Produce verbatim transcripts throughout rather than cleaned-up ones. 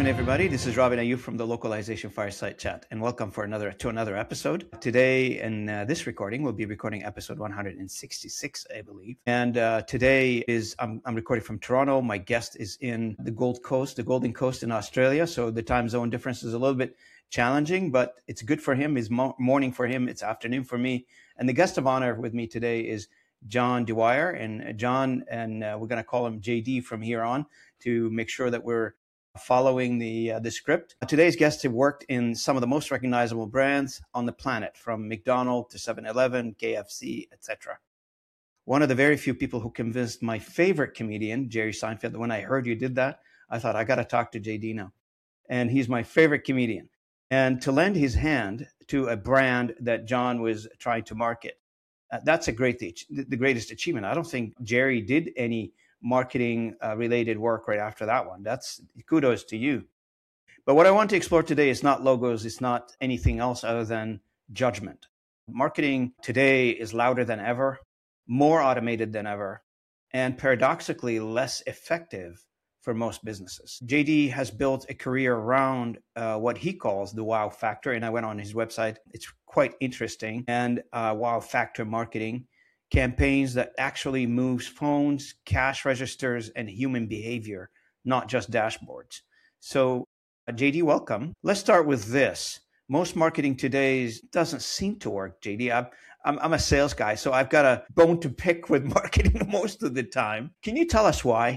afternoon, everybody. This is Robin Ayub from the Localization Fireside Chat, and welcome for another to another episode. Today, in uh, this recording, we'll be recording episode one hundred sixty-six, I believe. And uh, today is I'm, I'm recording from Toronto. My guest is in the Gold Coast, the Golden Coast in Australia. So the time zone difference is a little bit challenging, but it's good for him. It's mo- morning for him. It's afternoon for me. And the guest of honor with me today is John Dwyer, and John, and uh, we're going to call him J D from here on to make sure that we're following the uh, the script. Today's guests have worked in some of the most recognizable brands on the planet, from McDonald's to seven eleven, K F C, et cetera. One of the very few people who convinced my favorite comedian, Jerry Seinfeld, when I heard you did that, I thought, I got to talk to J D now. And he's my favorite comedian. And to lend his hand to a brand that John was trying to market, uh, that's a great, the greatest achievement. I don't think Jerry did any marketing uh, related work right after that one. That's kudos to you. But what I want to explore today is not logos. It's not anything else other than judgment. Marketing today is louder than ever, more automated than ever, and paradoxically less effective for most businesses. J D has built a career around uh, what he calls the wow factor. And I went on his website. It's quite interesting. And uh, wow factor marketing, campaigns that actually moves phones, cash registers, and human behavior, not just dashboards. So uh, J D, welcome. Let's start with this. Most marketing today doesn't seem to work, J D. I'm, I'm, I'm a sales guy, so I've got a bone to pick with marketing most of the time. Can you tell us why?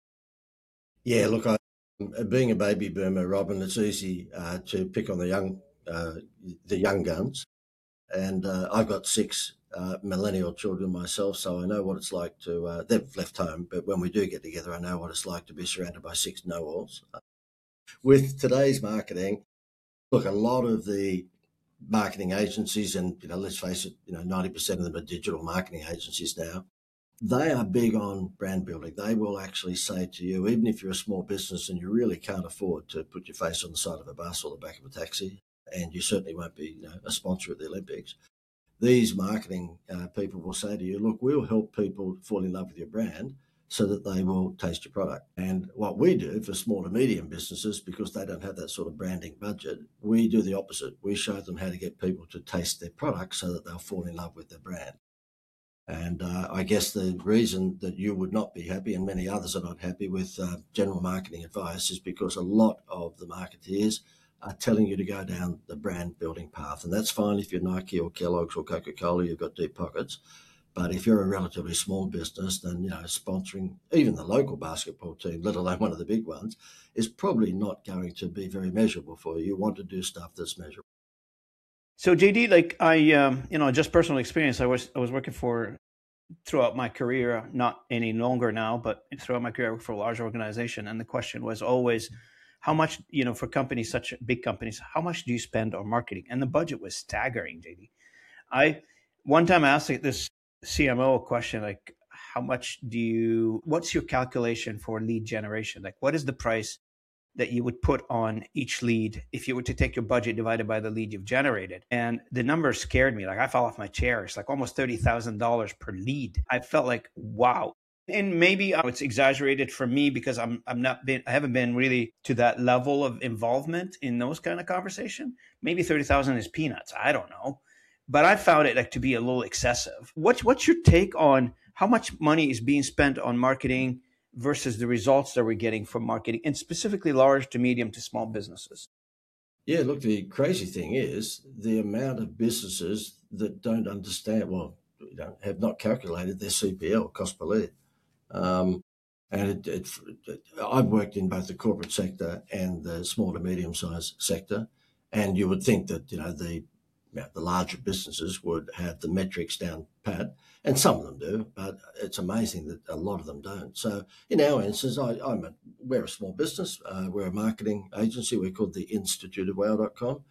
Yeah, look, I, being a baby boomer, Robin, it's easy uh, to pick on the young, uh, the young guns, and uh, I've got six uh, millennial children myself, so I know what it's like to. Uh, they've left home, but when we do get together, I know what it's like to be surrounded by six know-alls. Uh, with today's marketing, look, a lot of the marketing agencies, and you know, let's face it, you know, ninety percent of them are digital marketing agencies now. They are big on brand building. They will actually say to you, even if you're a small business and you really can't afford to put your face on the side of a bus or the back of a taxi, and you certainly won't be, you know, a sponsor at the Olympics, these marketing uh, people will say to you, look, we'll help people fall in love with your brand so that they will taste your product. And what we do for small to medium businesses, because they don't have that sort of branding budget, we do the opposite. We show them how to get people to taste their product so that they'll fall in love with their brand. And uh, I guess the reason that you would not be happy, and many others are not happy with uh, general marketing advice, is because a lot of the marketeers are telling you to go down the brand building path. And that's fine if you're Nike or Kellogg's or Coca-Cola, you've got deep pockets. But if you're a relatively small business, then, you know, sponsoring even the local basketball team, let alone one of the big ones, is probably not going to be very measurable for you. You want to do stuff that's measurable. So J D, like I, um, you know, just personal experience. I was I was working for throughout my career, not any longer now, but throughout my career, I worked for a large organization, and the question was always, how much, you know, for companies such big companies, how much do you spend on marketing? And the budget was staggering, J D. I one time asked this C M O a question like, how much do you? What's your calculation for lead generation? Like, what is the price that you would put on each lead if you were to take your budget divided by the lead you've generated? And the number scared me. Like I fell off my chair. It's like almost thirty thousand dollars per lead. I felt like, wow. And maybe it's exaggerated for me because I'm I'm not been I haven't been really to that level of involvement in those kind of conversation. Maybe thirty thousand is peanuts. I don't know. But I found it like to be a little excessive. What's what's your take on how much money is being spent on marketing versus the results that we're getting from marketing, and specifically large to medium to small businesses? Yeah, look, the crazy thing is the amount of businesses that don't understand, well, you know, have not calculated their C P L, cost per lead. Um, and it, it, it, I've worked in both the corporate sector and the small to medium-sized sector, and you would think that, you know, the you know, the larger businesses would have the metrics down pat, and some of them do, but it's amazing that a lot of them don't. So in our instance, I, I'm a, we're a small business. Uh, we're a marketing agency. We're called the Institute of Wow dot com.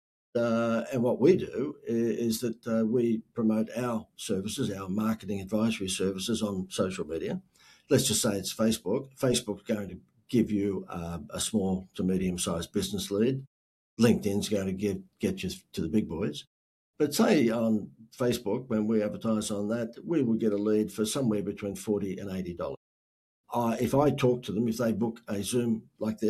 Uh, and what we do is, is that uh, we promote our services, our marketing advisory services on social media. Let's just say it's Facebook. Facebook's going to give you uh, a small to medium-sized business lead. LinkedIn's going to give, get you to the big boys. But say on Facebook, when we advertise on that, we will get a lead for somewhere between forty dollars and eighty dollars. Uh, if I talk to them, if they book a Zoom like this,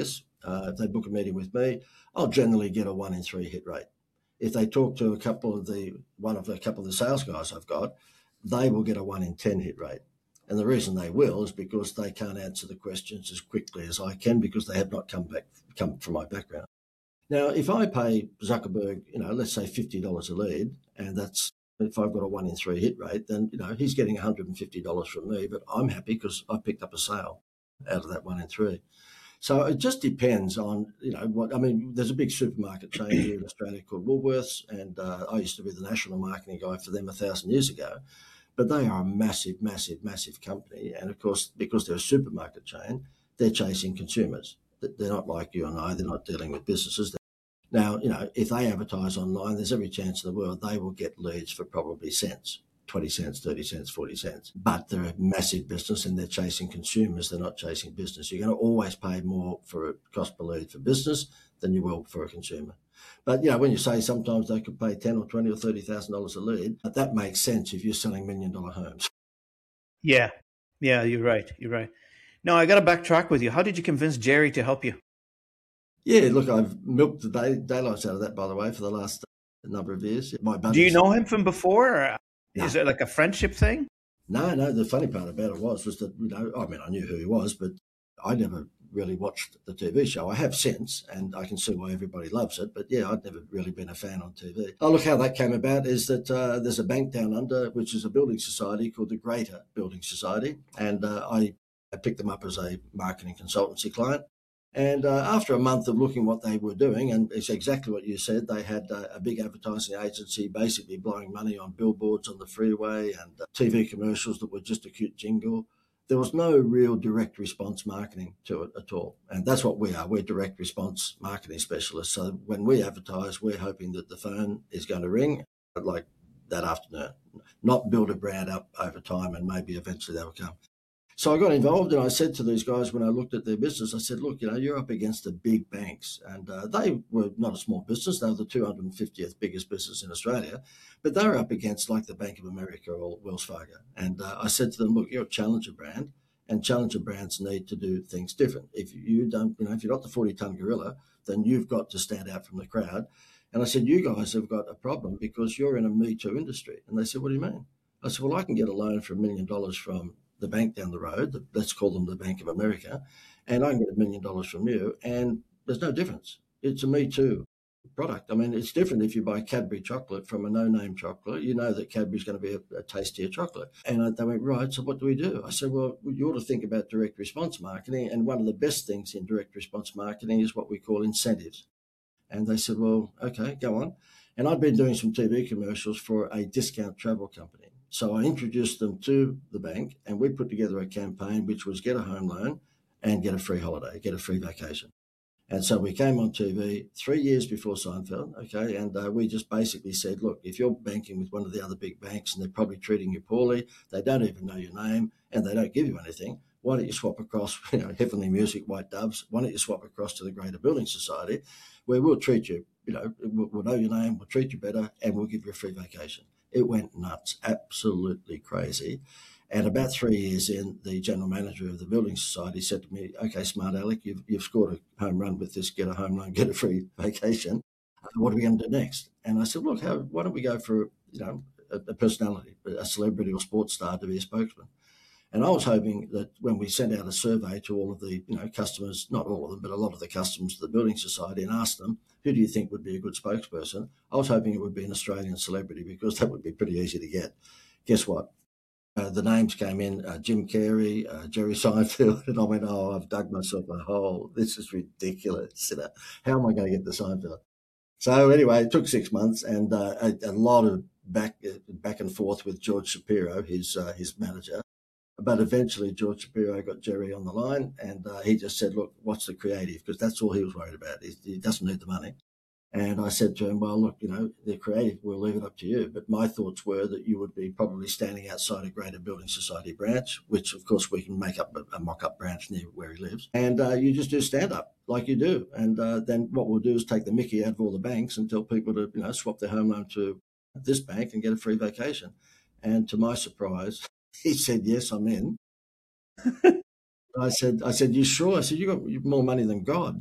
uh, if they book a meeting with me, I'll generally get a one in three hit rate. If they talk to a couple of the one of a couple of the sales guys I've got, they will get a one in ten hit rate. And the reason they will is because they can't answer the questions as quickly as I can because they have not come back come from my background. Now, if I pay Zuckerberg, you know, let's say fifty dollars a lead, and that's if I've got a one in three hit rate, then you know he's getting one hundred fifty dollars from me, but I'm happy because I picked up a sale out of that one in three. So it just depends on, you know, what, I mean, there's a big supermarket chain here in Australia called Woolworths, and uh, I used to be the national marketing guy for them a thousand years ago, but they are a massive, massive, massive company. And of course, because they're a supermarket chain, they're chasing consumers. They're not like you and I, they're not dealing with businesses. Now, you know, if they advertise online, there's every chance in the world they will get leads for probably cents. twenty cents, thirty cents, forty cents. But they're a massive business and they're chasing consumers. They're not chasing business. You're going to always pay more for a cost per lead for business than you will for a consumer. But, you know, when you say sometimes they could pay ten or twenty or thirty thousand dollars a lead, that makes sense if you're selling million dollar homes. Yeah. Yeah, you're right. You're right. Now, I got to backtrack with you. How did you convince Jerry to help you? Yeah, look, I've milked the day, daylights out of that, by the way, for the last number of years. My Do you know him from before? Or No. Is it like a friendship thing? No, no. The funny part about it was, was that, you know, I mean, I knew who he was, but I never really watched the T V show. I have since, and I can see why everybody loves it. But yeah, I'd never really been a fan on T V. Oh, look, how that came about is that uh, there's a bank down under, which is a building society called the Greater Building Society. And uh, I, I picked them up as a marketing consultancy client. And uh, after a month of looking what they were doing, and it's exactly what you said, they had uh, a big advertising agency basically blowing money on billboards on the freeway and uh, T V commercials that were just a cute jingle. There was no real direct response marketing to it at all. And that's what we are. We're direct response marketing specialists. So when we advertise, we're hoping that the phone is going to ring like that afternoon, not build a brand up over time and maybe eventually they will come. So I got involved and I said to these guys when I looked at their business, I said, look, you know, you're up against the big banks. And uh, they were not a small business. They were the two hundred fiftieth biggest business in Australia. But they were up against like the Bank of America or Wells Fargo. And uh, I said to them, look, you're a challenger brand and challenger brands need to do things different. If you don't, you know, if you're not the forty-ton gorilla, then you've got to stand out from the crowd. And I said, you guys have got a problem because you're in a Me Too industry. And they said, what do you mean? I said, well, I can get a loan for a million dollars from the bank down the road, let's call them the Bank of America, and I can get a million dollars from you, and there's no difference. It's a Me Too product. I mean, it's different if you buy Cadbury chocolate from a no-name chocolate. You know that Cadbury's going to be a, a tastier chocolate. And they went, right, so what do we do? I said, well, you ought to think about direct response marketing, and one of the best things in direct response marketing is what we call incentives. And they said, well, okay, go on. And I'd been doing some T V commercials for a discount travel company. So I introduced them to the bank and we put together a campaign which was get a home loan and get a free holiday, get a free vacation. And so we came on T V three years before Seinfeld, okay, and uh, we just basically said, look, if you're banking with one of the other big banks and they're probably treating you poorly, they don't even know your name and they don't give you anything, why don't you swap across, you know, Heavenly Music, White Doves, why don't you swap across to the Greater Building Society where we'll treat you, you know, we'll, we'll know your name, we'll treat you better and we'll give you a free vacation. It went nuts, absolutely crazy. And about three years in, the general manager of the building society said to me, okay, smart Alec, you've, you've scored a home run with this, get a home loan, get a free vacation. What are we going to do next? And I said, look, how, why don't we go for, you know, a, a personality, a celebrity or sports star to be a spokesman? And I was hoping that when we sent out a survey to all of the, you know, customers, not all of them, but a lot of the customers of the building society and asked them, who do you think would be a good spokesperson? I was hoping it would be an Australian celebrity because that would be pretty easy to get. Guess what? Uh, the names came in, uh, Jim Carrey, uh, Jerry Seinfeld, and I went, oh, I've dug myself a hole. This is ridiculous. You know, how am I going to get to Seinfeld? So anyway, it took six months and uh, a, a lot of back uh, back and forth with George Shapiro, his uh, his manager. But eventually George Shapiro got Jerry on the line and uh, he just said, look, what's the creative? Because that's all he was worried about. He, he doesn't need the money. And I said to him, well, look, you know, the creative, we'll leave it up to you. But my thoughts were that you would be probably standing outside a Greater Building Society branch, which, of course, we can make up a, a mock-up branch near where he lives. And uh, you just do stand-up like you do. And uh, then what we'll do is take the mickey out of all the banks and tell people to, you know, swap their home loan to this bank and get a free vacation. And to my surprise, he said, yes, I'm in. I said, I said, you sure? I said, you got more money than God.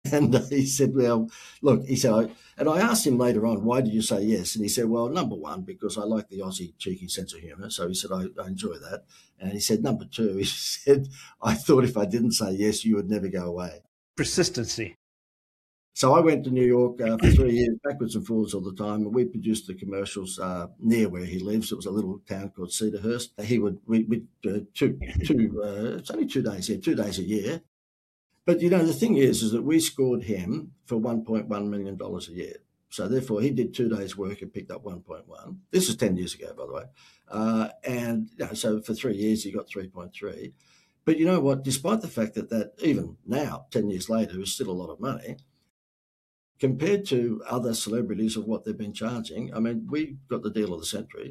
And he said, well, look, he said, I, and I asked him later on, why did you say yes? And he said, well, number one, because I like the Aussie cheeky sense of humour. So he said, I, I enjoy that. And he said, number two, he said, I thought if I didn't say yes, you would never go away. Persistency. So I went to New York uh, for three years, backwards and forwards all the time, and we produced the commercials uh, near where he lives. It was a little town called Cedarhurst. He would, we, we uh, two, two, uh, it's only two days here, two days a year. But, you know, the thing is, is that we scored him for one point one million dollars a year. So, therefore, he did two days' work and picked up one point one. This is ten years ago, by the way. Uh, and, you know, so for three years, he got three point three. But you know what? Despite the fact that that, even now, ten years later, is still a lot of money, compared to other celebrities of what they've been charging, I mean, we got the deal of the century.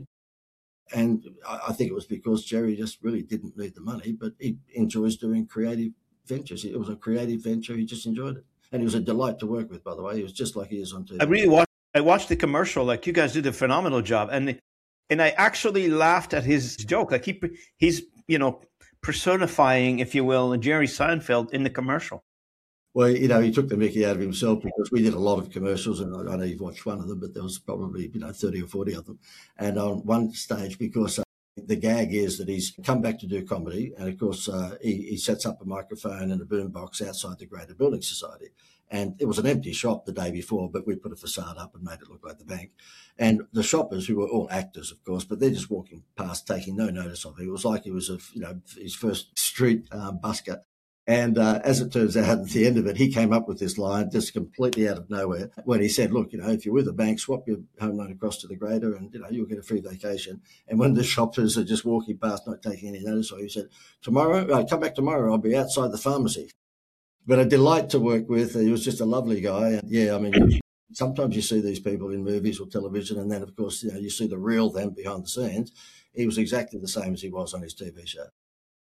And I think it was because Jerry just really didn't need the money, but he enjoys doing creative ventures. It was a creative venture. He just enjoyed it. And he was a delight to work with, by the way. He was just like he is on T V. I really watched, I watched the commercial. Like, you guys did a phenomenal job. And and I actually laughed at his joke. Like, he he's, you know, personifying, if you will, Jerry Seinfeld in the commercial. Well, you know, he took the mickey out of himself because we did a lot of commercials, and I, I know you've watched one of them, but there was probably, you know, thirty or forty of them. And on one stage, because uh, the gag is that he's come back to do comedy, and of course uh, he, he sets up a microphone and a boombox outside the Greater Building Society. And it was an empty shop the day before, but we put a facade up and made it look like the bank. And the shoppers, who were all actors, of course, but they're just walking past, taking no notice of him. It was like he was, a, you know, his first street um, busker. And uh, as it turns out, at the end of it, he came up with this line just completely out of nowhere when he said, look, you know, if you're with a bank, swap your home loan across to the Greater and, you know, you'll get a free vacation. And when the shoppers are just walking past, not taking any notice of, he said, tomorrow, uh, come back tomorrow, I'll be outside the pharmacy. But a delight to work with. He was just a lovely guy. And yeah, I mean, sometimes you see these people in movies or television, and then, of course, you know, you see the real them behind the scenes. He was exactly the same as he was on his T V show.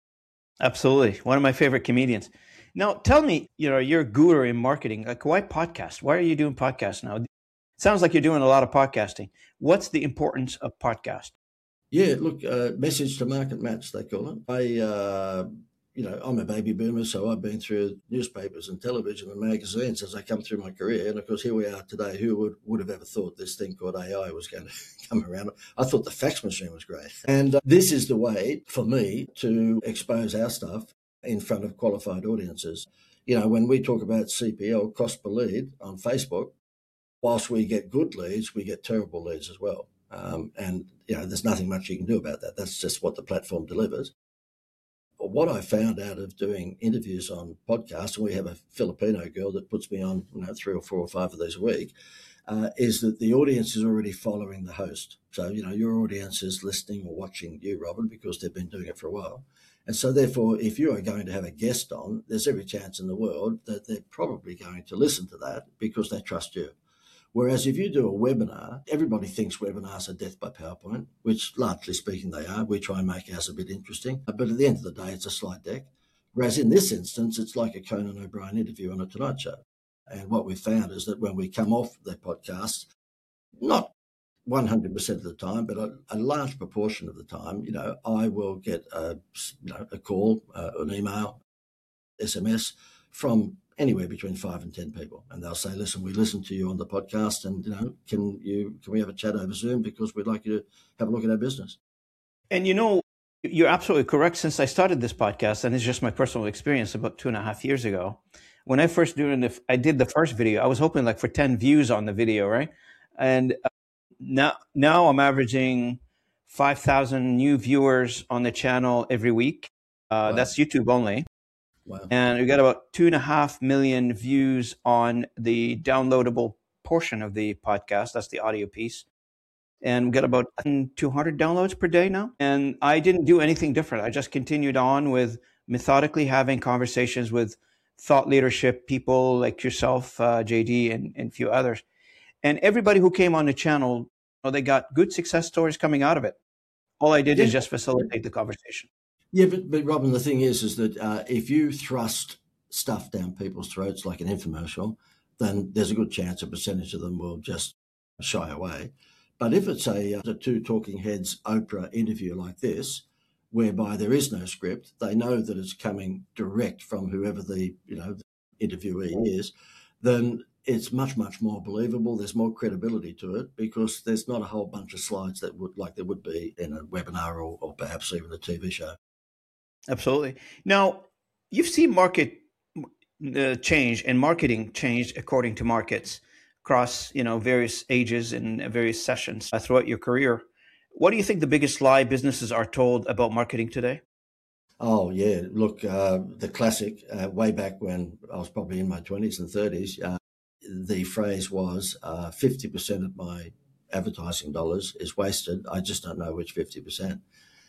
Absolutely. One of my favorite comedians. Now, tell me, you know, you're a guru in marketing. Like, why podcast? Why are you doing podcasts now? It sounds like you're doing a lot of podcasting. What's the importance of podcast? Yeah, look, uh, message to market match, they call it. I, uh, you know, I'm a baby boomer, so I've been through newspapers and television and magazines as I come through my career. And of course, here we are today. Who would, would have ever thought this thing called A I was going to come around? I thought the fax machine was great. And uh, this is the way for me to expose our stuff in front of qualified audiences. You know, when we talk about C P L, cost per lead, on Facebook, whilst we get good leads, we get terrible leads as well. Um, and, you know, there's nothing much you can do about that. That's just what the platform delivers. But what I found out of doing interviews on podcasts, and we have a Filipino girl that puts me on, you know, three or four or five of these a week, uh, is that the audience is already following the host. So, you know, your audience is listening or watching you, Robin, because they've been doing it for a while. And so, therefore, if you are going to have a guest on, there's every chance in the world that they're probably going to listen to that because they trust you. Whereas if you do a webinar, everybody thinks webinars are death by PowerPoint, which largely speaking they are. We try and make ours a bit interesting. But at the end of the day, it's a slide deck. Whereas in this instance, it's like a Conan O'Brien interview on a Tonight Show. And what we've found is that when we come off the podcast, not one hundred percent of the time, but a, a large proportion of the time, you know, I will get a, you know, a call, uh, an email, S M S from anywhere between five and ten people, and they'll say, "Listen, we listened to you on the podcast, and you know, can you can we have a chat over Zoom because we'd like you to have a look at our business." And you know, you're absolutely correct. Since I started this podcast, and it's just my personal experience, about two and a half years ago, when I first doing the, I did the first video, I was hoping like for ten views on the video, right? And uh, now, now I'm averaging five thousand new viewers on the channel every week. Uh, wow. That's YouTube only. Wow. And we got about two and a half million views on the downloadable portion of the podcast. That's the audio piece. And we got about two hundred downloads per day now. And I didn't do anything different. I just continued on with methodically having conversations with thought leadership people like yourself, uh, J D, and, and a few others. And everybody who came on the channel, well, they got good success stories coming out of it. All I did yeah. is just facilitate the conversation. Yeah, but, but Robin, the thing is, is that uh, if you thrust stuff down people's throats like an infomercial, then there's a good chance a percentage of them will just shy away. But if it's a, a two talking heads Oprah interview like this, whereby there is no script, they know that it's coming direct from whoever the you know the interviewee is, then it's much, much more believable. There's more credibility to it because there's not a whole bunch of slides that would, like there would be in a webinar or, or perhaps even a T V show. Absolutely. Now, you've seen market uh, change and marketing change according to markets across, you know, various ages and various sessions uh, throughout your career. What do you think the biggest lie businesses are told about marketing today? Oh, yeah. Look, uh, the classic, uh, way back when I was probably in my twenties and thirties, uh, the phrase was uh, fifty percent of my advertising dollars is wasted. I just don't know which fifty percent.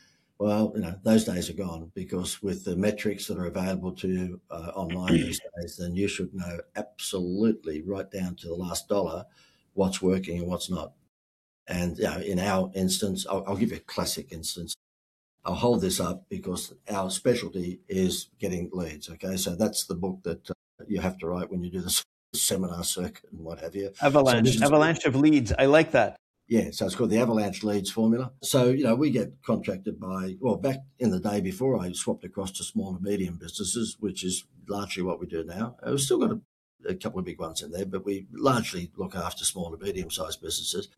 Well, you know, those days are gone because with the metrics that are available to you uh, online these days, then you should know absolutely right down to the last dollar what's working and what's not. And you know, in our instance, I'll, I'll give you a classic instance. I'll hold this up because our specialty is getting leads. Okay, so that's the book that uh, you have to write when you do the seminar circuit and what have you. Avalanche, so is, avalanche of leads. I like that. Yeah, so it's called the Avalanche Leads Formula. So, you know, we get contracted by, well, back in the day before I swapped across to small and medium businesses, which is largely what we do now. We've still got a, a couple of big ones in there, but we largely look after small and medium-sized businesses.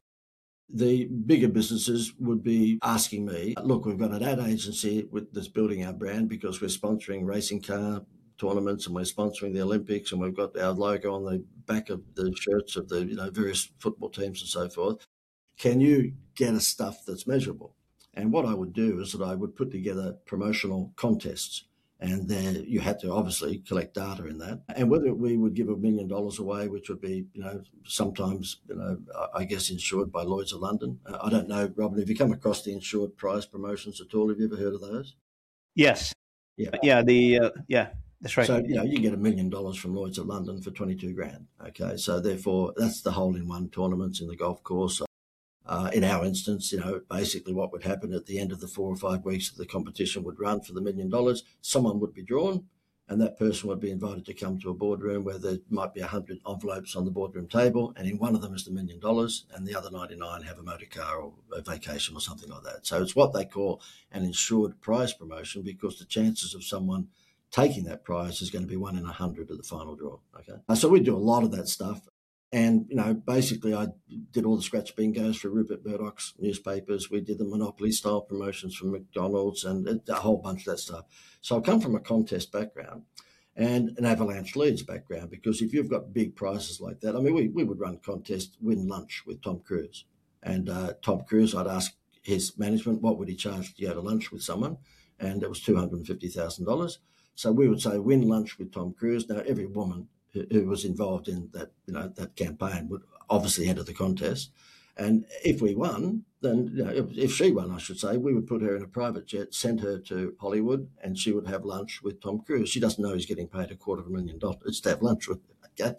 The bigger businesses would be asking me, look, we've got an ad agency with, that's building our brand because we're sponsoring racing car tournaments and we're sponsoring the Olympics and we've got our logo on the back of the shirts of the, you know, various football teams and so forth. Can you get us stuff that's measurable? And what I would do is that I would put together promotional contests. And there you had to obviously collect data in that. And whether we would give a million dollars away, which would be, you know, sometimes, you know, I guess insured by Lloyd's of London. I don't know, Robin, have you come across the insured prize promotions at all? Have you ever heard of those? Yes. Yeah. Yeah. The, uh, yeah, that's right. So, you know, you get a million dollars from Lloyd's of London for twenty-two grand. Okay. So therefore that's the hole in one tournaments in the golf course. Uh, in our instance, you know, basically what would happen at the end of the four or five weeks that the competition would run for the million dollars, someone would be drawn and that person would be invited to come to a boardroom where there might be one hundred envelopes on the boardroom table, and in one of them is the million dollars and the other ninety-nine have a motor car or a vacation or something like that. So it's what they call an insured prize promotion because the chances of someone taking that prize is going to be one in a hundred at the final draw. Okay, so we do a lot of that stuff. And, you know, basically I did all the scratch bingos for Rupert Murdoch's newspapers. We did the Monopoly style promotions for McDonald's and a whole bunch of that stuff. So I come from a contest background and an Avalanche Leads background, because if you've got big prizes like that, I mean, we, we would run contests, win lunch with Tom Cruise. And uh, Tom Cruise, I'd ask his management, what would he charge to go to lunch with someone? And it was two hundred fifty thousand dollars. So we would say, win lunch with Tom Cruise. Now, every woman who was involved in that, you know, that campaign would obviously enter the contest. And if we won, then, you know, if, if she won, I should say, we would put her in a private jet, send her to Hollywood, and she would have lunch with Tom Cruise. She doesn't know he's getting paid a quarter of a million dollars. It's to have lunch with him, okay?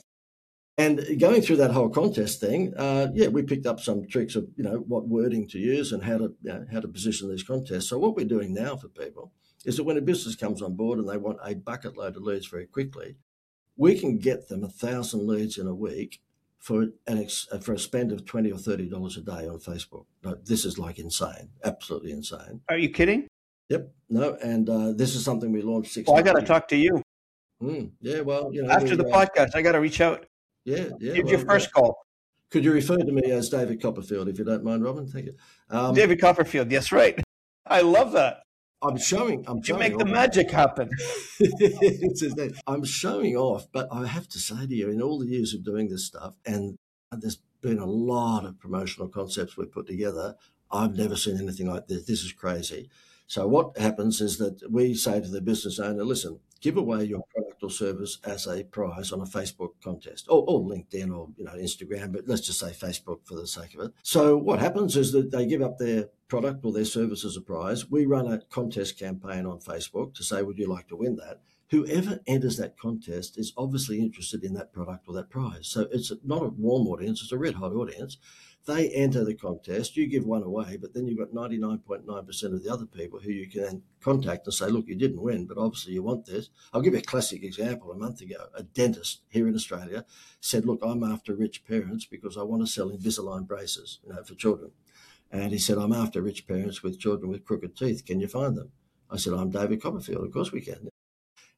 And going through that whole contest thing, uh, yeah, we picked up some tricks of, you know, what wording to use and how to, you know, how to position these contests. So what we're doing now for people is that when a business comes on board and they want a bucket load of leads very quickly, we can get them a thousand leads in a week for an ex, for a spend of twenty or thirty dollars a day on Facebook. No, this is like insane, absolutely insane. Are you kidding? Yep, no, and uh, this is something we launched six. Well, I got to talk to you. Mm, yeah, well, you know, after we, the uh, podcast, I got to reach out. Yeah, yeah. Give well, your first yeah. call. Could you refer to me as David Copperfield, if you don't mind, Robin? Thank you. Um, David Copperfield. Yes, right. I love that. I'm showing. I'm You showing make the off. magic happen. It's his name. I'm showing off, but I have to say to you, in all the years of doing this stuff, and there's been a lot of promotional concepts we've put together, I've never seen anything like this. This is crazy. So what happens is that we say to the business owner, listen, give away your product or service as a prize on a Facebook contest, or, or LinkedIn, or you know Instagram, but let's just say Facebook for the sake of it. So what happens is that they give up their product or their service as a prize. We run a contest campaign on Facebook to say, would you like to win that? Whoever enters that contest is obviously interested in that product or that prize. So it's not a warm audience, it's a red hot audience. They enter the contest, you give one away, but then you've got ninety-nine point nine percent of the other people who you can then contact and say, look, you didn't win, but obviously you want this. I'll give you a classic example. A month ago, a dentist here in Australia said, look, I'm after rich parents because I want to sell Invisalign braces, you know, for children. And he said, I'm after rich parents with children with crooked teeth. Can you find them? I said, I'm David Copperfield. Of course we can.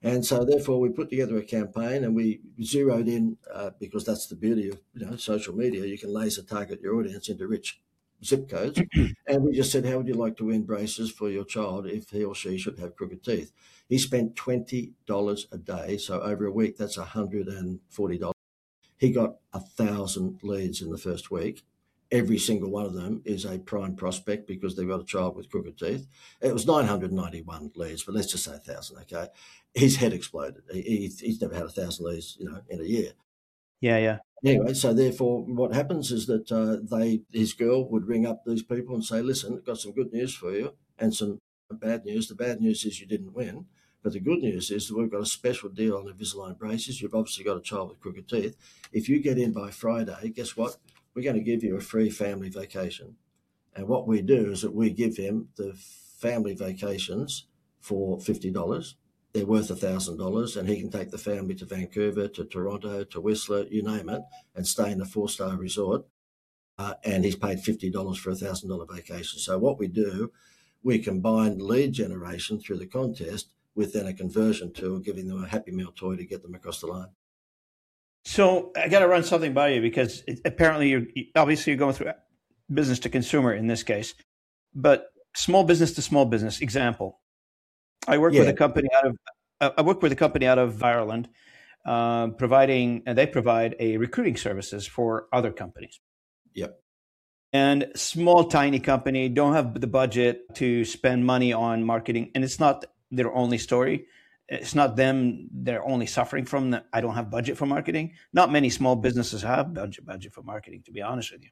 And so therefore we put together a campaign and we zeroed in, uh, because that's the beauty of, you know, social media. You can laser target your audience into rich zip codes. And we just said, how would you like to win braces for your child if he or she should have crooked teeth? He spent twenty dollars a day. So over a week, that's one hundred forty dollars. He got a thousand leads in the first week. Every single one of them is a prime prospect because they've got a child with crooked teeth. It was nine hundred ninety-one leads, but let's just say a thousand, okay? His head exploded. He, he's never had a thousand leads, you know, in a year. Yeah, yeah. Anyway, so therefore what happens is that uh, they, his girl would ring up these people and say, listen, I've got some good news for you and some bad news. The bad news is you didn't win. But the good news is that we've got a special deal on Invisalign braces. You've obviously got a child with crooked teeth. If you get in by Friday, guess what? We're going to give you a free family vacation. And what we do is that we give him the family vacations for fifty dollars. They're worth one thousand dollars, and he can take the family to Vancouver, to Toronto, to Whistler, you name it, and stay in a four-star resort. Uh, and he's paid fifty dollars for a one thousand dollars vacation. So what we do, we combine lead generation through the contest with then a conversion tool, giving them a Happy Meal toy to get them across the line. So I got to run something by you because it, apparently you're obviously you're going through business to consumer in this case, but small business to small business. Example, I work yeah. with a company out of uh, I work with a company out of Ireland, uh, providing and they provide a recruiting services for other companies. Yep. And small tiny company don't have the budget to spend money on marketing, and it's not their only story. It's not them. They're only suffering from that. I don't have budget for marketing. Not many small businesses have budget budget for marketing, to be honest with you.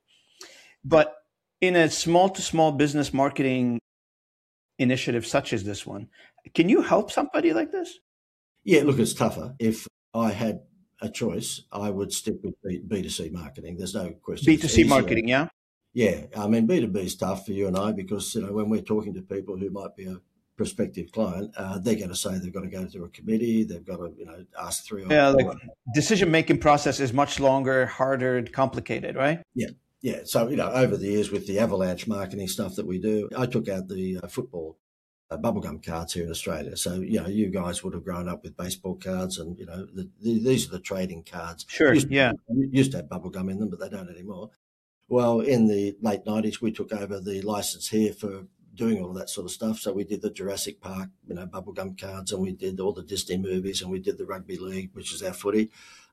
But in a small to small business marketing initiative such as this one, can you help somebody like this? Yeah, look, it's tougher. If I had a choice, I would stick with B two C marketing. There's no question. B two C marketing, yeah? Yeah. I mean, B two B is tough for you and I because, you know, when we're talking to people who might be a prospective client, uh, they're going to say they've got to go through a committee, they've got to, you know, ask three. Yeah, like decision-making process is much longer, harder, complicated, right? Yeah. Yeah. So, you know, over the years with the avalanche marketing stuff that we do, I took out the uh, football uh, bubblegum cards here in Australia. So, you know, you guys would have grown up with baseball cards and, you know, the, the, these are the trading cards. Sure, used to, yeah. Used to have bubblegum in them, but they don't anymore. Well, in the late nineties, we took over the license here for doing all of that sort of stuff. So we did the Jurassic Park, you know, bubblegum cards, and we did all the Disney movies, and we did the rugby league, which is our footy.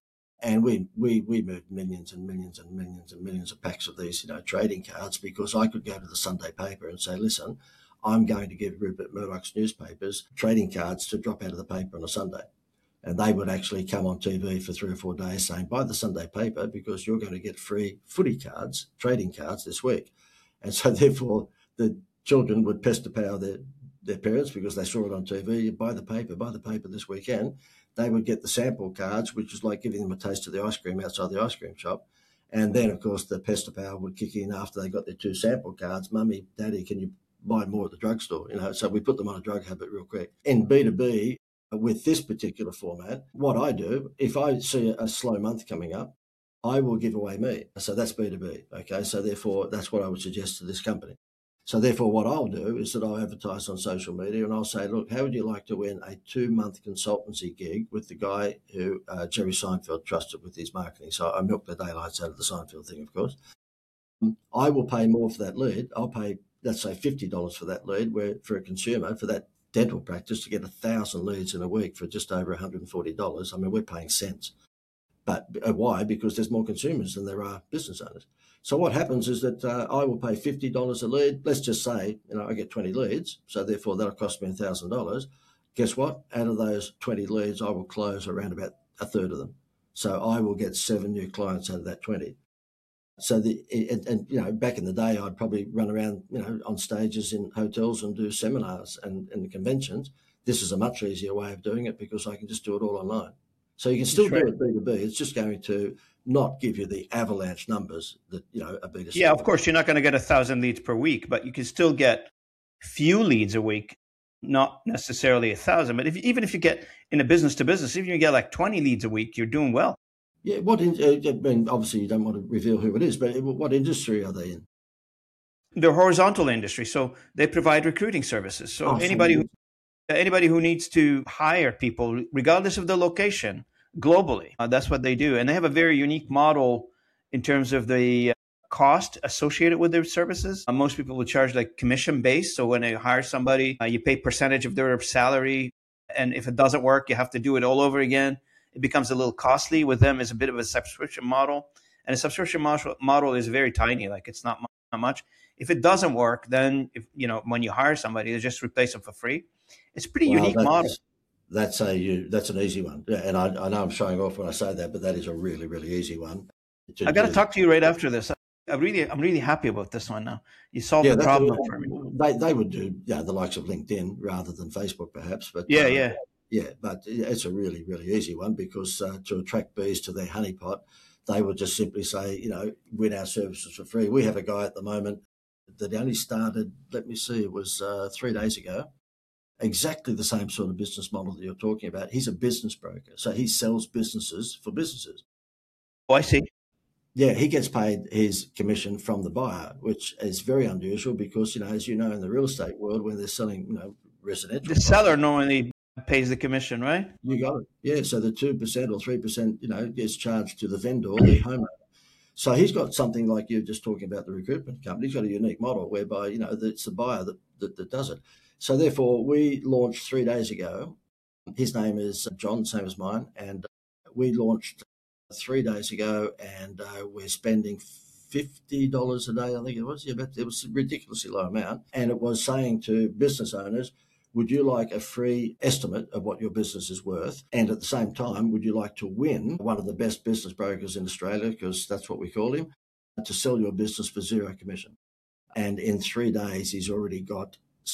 And we we we moved millions and millions and millions and millions of packs of these, you know, trading cards because I could go to the Sunday paper and say, listen, I'm going to give Rupert Murdoch's newspapers trading cards to drop out of the paper on a Sunday. And they would actually come on T V for three or four days saying, buy the Sunday paper because you're going to get free footy cards, trading cards this week. And so therefore the children would pester power their, their parents because they saw it on T V. Buy the paper, buy the paper this weekend. They would get the sample cards, which was like giving them a taste of the ice cream outside the ice cream shop. And then, of course, the pester power would kick in after they got their two sample cards. Mummy, Daddy, can you buy more at the drugstore? You know, so we put them on a drug habit real quick. In B two B, with this particular format, what I do, if I see a slow month coming up, I will give away me. So that's B two B. Okay. So therefore, that's what I would suggest to this company. So therefore, what I'll do is that I'll advertise on social media and I'll say, look, how would you like to win a two-month consultancy gig with the guy who uh, Jerry Seinfeld trusted with his marketing? So I milk the daylights out of the Seinfeld thing, of course. I will pay more for that lead. I'll pay, let's say, fifty dollars for that lead, where for a consumer, for that dental practice to get a thousand leads in a week for just over one hundred forty dollars. I mean, we're paying cents. But uh, why? Because there's more consumers than there are business owners. So what happens is that uh, I will pay fifty dollars a lead. Let's just say, you know, I get twenty leads. So therefore that'll cost me one thousand dollars. Guess what? Out of those twenty leads, I will close around about a third of them. So I will get seven new clients out of that twenty. So the, and, and you know, back in the day, I'd probably run around, you know, on stages in hotels and do seminars and, and conventions. This is a much easier way of doing it because I can just do it all online. So you can still do it B two B. It's just going to not give you the avalanche numbers that, you know, a B two C. Yeah, of course, you're not going to get a thousand leads per week, but you can still get few leads a week, not necessarily a thousand. But if even if you get in a business to business, if you get like twenty leads a week, you're doing well. Yeah, what in, uh, I mean, obviously you don't want to reveal who it is, but what industry are they in? They're horizontal industry, so they provide recruiting services. So oh, anybody so who Anybody who needs to hire people, regardless of the location, globally, uh, that's what they do. And they have a very unique model in terms of the cost associated with their services. Uh, most people will charge like commission based. So when they hire somebody, uh, you pay percentage of their salary. And if it doesn't work, you have to do it all over again. It becomes a little costly. With them, it's a bit of a subscription model. And a subscription model, model is very tiny, like it's not much. If it doesn't work, then if you know when you hire somebody, they just replace them for free. It's a pretty well, unique model. That's a you. That's an easy one, and I, I know I'm showing off when I say that, but that is a really, really easy one. I got to talk to you right after this. I really, I'm really happy about this one now. You solved yeah, the problem for me. They they would do yeah the likes of LinkedIn rather than Facebook, perhaps. But yeah, uh, yeah, yeah. But it's a really, really easy one because uh, to attract bees to their honeypot, they would just simply say, you know, win our services for free. We have a guy at the moment that only started. Let me see, it was uh, three days ago. Exactly the same sort of business model that you're talking about. He's a business broker, so he sells businesses for businesses. Oh, I see. Yeah, he gets paid his commission from the buyer, which is very unusual because, you know, as you know, in the real estate world, when they're selling, you know, residential, the seller normally pays the commission, right? You got it. Yeah, so the two percent or three percent, you know, gets charged to the vendor, the homeowner. So he's got something like you're just talking about the recruitment company. He's got a unique model whereby, you know, it's the buyer that, that, that does it. So therefore, we launched three days ago. His name is John, same as mine, and we launched three days ago, and uh, we're spending fifty dollars a day, I think it was. Yeah, but it was a ridiculously low amount. And it was saying to business owners, would you like a free estimate of what your business is worth? And at the same time, would you like to win one of the best business brokers in Australia, because that's what we call him, to sell your business for zero commission? And in three days, he's already got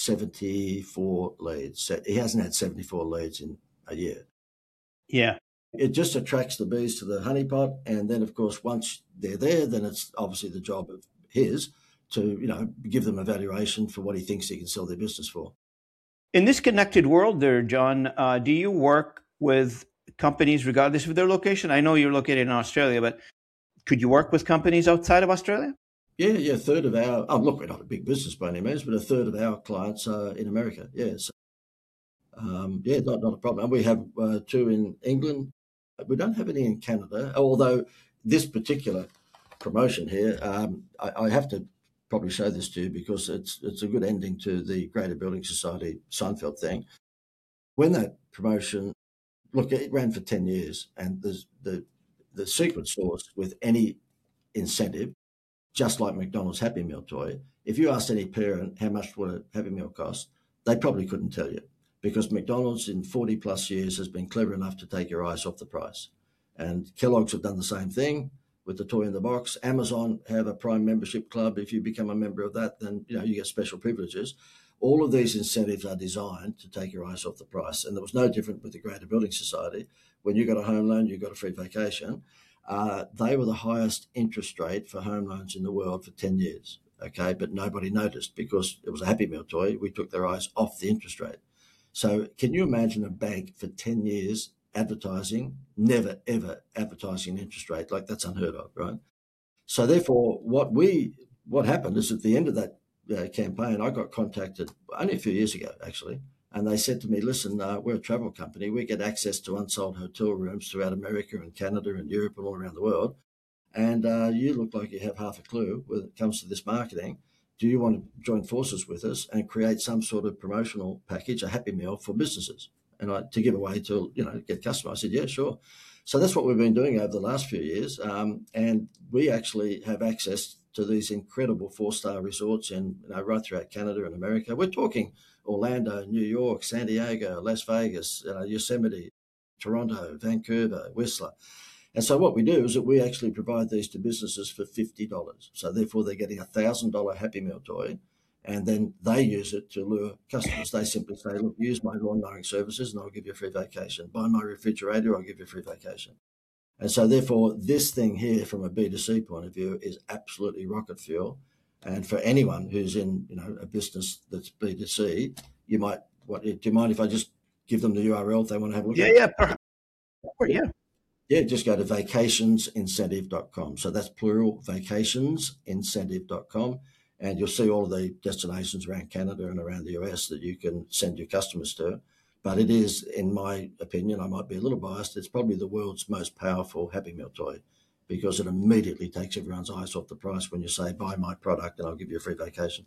seventy-four leads. He hasn't had seventy-four leads in a year. Yeah. It just attracts the bees to the honeypot. And then, of course, once they're there, then it's obviously the job of his to, you know, give them a valuation for what he thinks he can sell their business for. In this connected world there, John, uh, do you work with companies regardless of their location? I know you're located in Australia, but could you work with companies outside of Australia? Yeah, yeah, a third of our, oh, look, we're not a big business by any means, but a third of our clients are in America, yeah. So, um, yeah, not, not a problem. And we have uh, two in England. We don't have any in Canada, although this particular promotion here, um, I, I have to probably show this to you because it's it's a good ending to the Greater Building Society Seinfeld thing. When that promotion, look, it ran for ten years, and there's the the secret sauce with any incentive, just like McDonald's Happy Meal toy, if you asked any parent how much would a Happy Meal cost, they probably couldn't tell you, because McDonald's in forty plus years has been clever enough to take your eyes off the price. And Kellogg's have done the same thing with the toy in the box. Amazon have a Prime membership club. If you become a member of that, then you know you get special privileges. All of these incentives are designed to take your eyes off the price. And there was no different with the Greater Building Society. When you got a home loan, you got a free vacation. Uh, they were the highest interest rate for home loans in the world for ten years. Okay, but nobody noticed because it was a Happy Meal toy. We took their eyes off the interest rate. So can you imagine a bank for ten years advertising, never, ever advertising an interest rate? Like, that's unheard of, right? So therefore, what we, what happened is at the end of that uh, campaign, I got contacted only a few years ago, actually, and they said to me, listen, uh, we're a travel company. We get access to unsold hotel rooms throughout America and Canada and Europe and all around the world. And uh, you look like you have half a clue when it comes to this marketing. Do you want to join forces with us and create some sort of promotional package, a Happy Meal for businesses, and I, to give away to, you know, get customers? I said, yeah, sure. So that's what we've been doing over the last few years. Um, and we actually have access to these incredible four-star resorts in, you know, right throughout Canada and America. We're talking Orlando, New York, San Diego, Las Vegas, you know, Yosemite, Toronto, Vancouver, Whistler. And so what we do is that we actually provide these to businesses for fifty dollars. So therefore they're getting a one thousand dollars Happy Meal toy, and then they use it to lure customers. They simply say, look, use my lawn mowing services and I'll give you a free vacation. Buy my refrigerator, I'll give you a free vacation. And so therefore this thing here from a B two C point of view is absolutely rocket fuel. And for anyone who's in, you know, a business that's B two C, you might, what, do you mind if I just give them the U R L if they want to have a look yeah, at it? Yeah, perhaps. Yeah. Yeah, just go to vacations incentive dot com. So that's plural, vacations incentive dot com. And you'll see all of the destinations around Canada and around the U S that you can send your customers to. But it is, in my opinion, I might be a little biased, it's probably the world's most powerful Happy Meal toy, because it immediately takes everyone's eyes off the price when you say, buy my product and I'll give you a free vacation.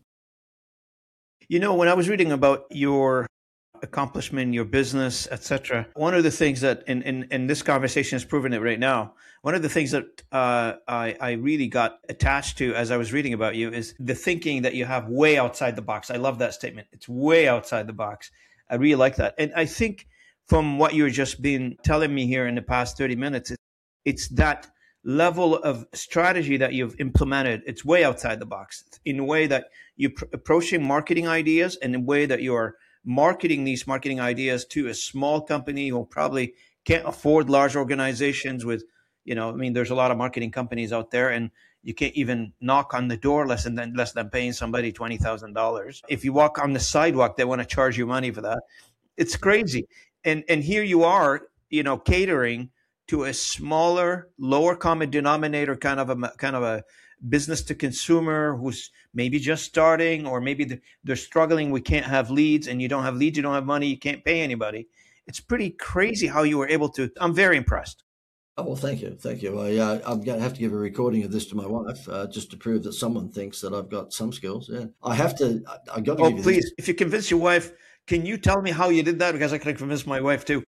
You know, when I was reading about your accomplishment, your business, et cetera, one of the things that, and, and, and this conversation has proven it right now, one of the things that uh, I, I really got attached to as I was reading about you is the thinking that you have way outside the box. I love that statement. It's way outside the box. I really like that. And I think from what you've just been telling me here in the past thirty minutes, it's, it's that level of strategy that you've implemented. It's way outside the box in a way that you're pr- approaching marketing ideas and in a way that you're marketing these marketing ideas to a small company who probably can't afford large organizations with, you know, I mean, there's a lot of marketing companies out there and you can't even knock on the door less than less than paying somebody twenty thousand dollars. If you walk on the sidewalk, they want to charge you money for that. It's crazy. And and here you are, you know, catering to a smaller, lower common denominator kind of a kind of a business to consumer who's maybe just starting, or maybe they're struggling. We can't have leads, and you don't have leads, you don't have money, you can't pay anybody. It's pretty crazy how you were able to. I'm very impressed. Oh, well, thank you. Thank you. I, uh, I'm going to have to give a recording of this to my wife uh, just to prove that someone thinks that I've got some skills. Yeah, I have to. I, I got to oh, give you please, this. If you convince your wife, can you tell me how you did that? Because I can convince my wife too.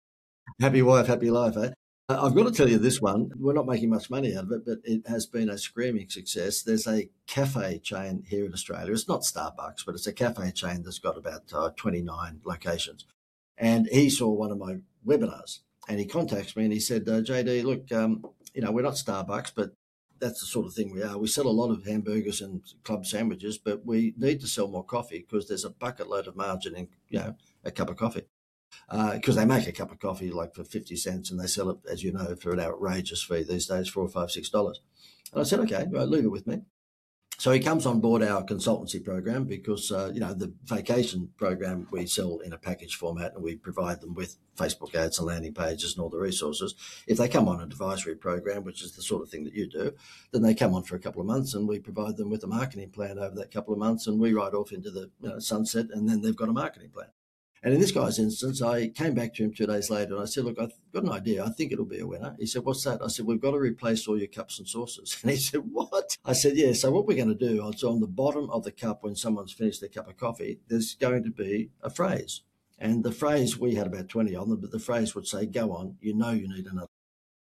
Happy wife, happy life, eh? I've got to tell you this one. We're not making much money out of it, but it has been a screaming success. There's a cafe chain here in Australia. It's not Starbucks, but it's a cafe chain that's got about uh, twenty-nine locations. And he saw one of my webinars and he contacts me and he said, uh, J D, look, um, you know, we're not Starbucks, but that's the sort of thing we are. We sell a lot of hamburgers and club sandwiches, but we need to sell more coffee because there's a bucket load of margin in, you know, a cup of coffee. Because uh, they make a cup of coffee like for fifty cents and they sell it, as you know, for an outrageous fee these days, four or five, six dollars. And I said, okay, right, leave it with me. So he comes on board our consultancy program because, uh, you know, the vacation program we sell in a package format and we provide them with Facebook ads and landing pages and all the resources. If they come on an advisory program, which is the sort of thing that you do, then they come on for a couple of months and we provide them with a marketing plan over that couple of months and we ride off into the you know, sunset and then they've got a marketing plan. And in this guy's instance, I came back to him two days later and I said, look, I've got an idea. I think it'll be a winner. He said, what's that? I said, we've got to replace all your cups and saucers. And he said, what? I said, yeah. So what we're going to do is on the bottom of the cup, when someone's finished their cup of coffee, there's going to be a phrase. And the phrase, we had about twenty of them, but the phrase would say, go on, you know you need another.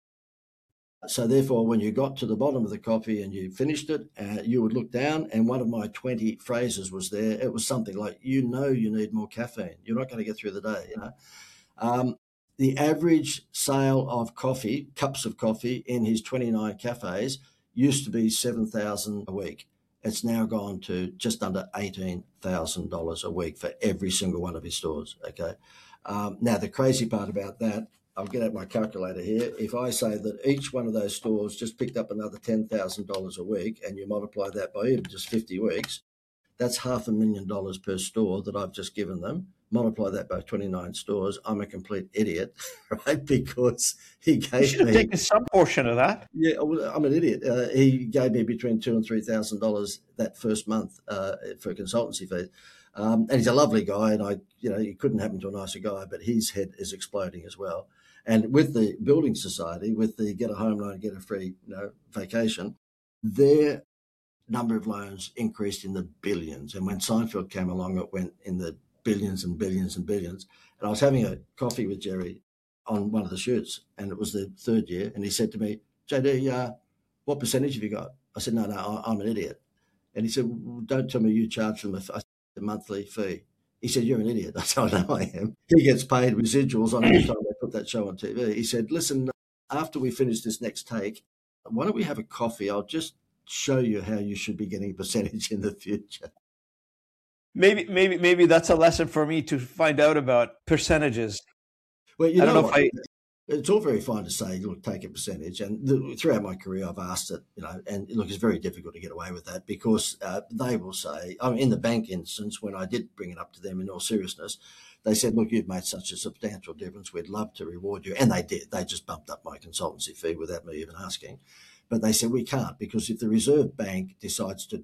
So therefore, when you got to the bottom of the coffee and you finished it, uh, you would look down and one of my twenty phrases was there. It was something like, you know you need more caffeine. You're not going to get through the day, you know. Um, the average sale of coffee, cups of coffee in his twenty-nine cafes used to be seven thousand dollars a week. It's now gone to just under eighteen thousand dollars a week for every single one of his stores, okay? Um, now, the crazy part about that, I'll get out my calculator here. If I say that each one of those stores just picked up another ten thousand dollars a week and you multiply that by even just fifty weeks, that's half a million dollars per store that I've just given them. Multiply that by twenty-nine stores. I'm a complete idiot, right? Because he gave you should have me taken some portion of that. Yeah, I'm an idiot. Uh, he gave me between two and three thousand dollars that first month uh, for consultancy fees. Um, and he's a lovely guy, and I, you know, he couldn't happen to a nicer guy. But his head is exploding as well. And with the Building Society, with the get a home loan, get a free, you know, vacation, their number of loans increased in the billions. And when Seinfeld came along, it went in the billions and billions and billions. And I was having a coffee with Jerry on one of the shoots, and it was the third year. And he said to me, J D, uh, what percentage have you got? I said, no, no, I'm an idiot. And he said, well, don't tell me you charge them a, a monthly fee. He said, you're an idiot. I said, I know I am. He gets paid residuals on every time they put that show on T V. He said, listen, after we finish this next take, why don't we have a coffee? I'll just show you how you should be getting a percentage in the future. Maybe, maybe, maybe that's a lesson for me to find out about percentages. Well, you I know, don't know what? if I. It's all very fine to say, look, take a percentage. And the, throughout my career, I've asked it, you know, and look, it's very difficult to get away with that because uh, they will say, I mean, in the bank instance, when I did bring it up to them in all seriousness, they said, look, you've made such a substantial difference. We'd love to reward you. And they did. They just bumped up my consultancy fee without me even asking. But they said, we can't, because if the Reserve Bank decides to drop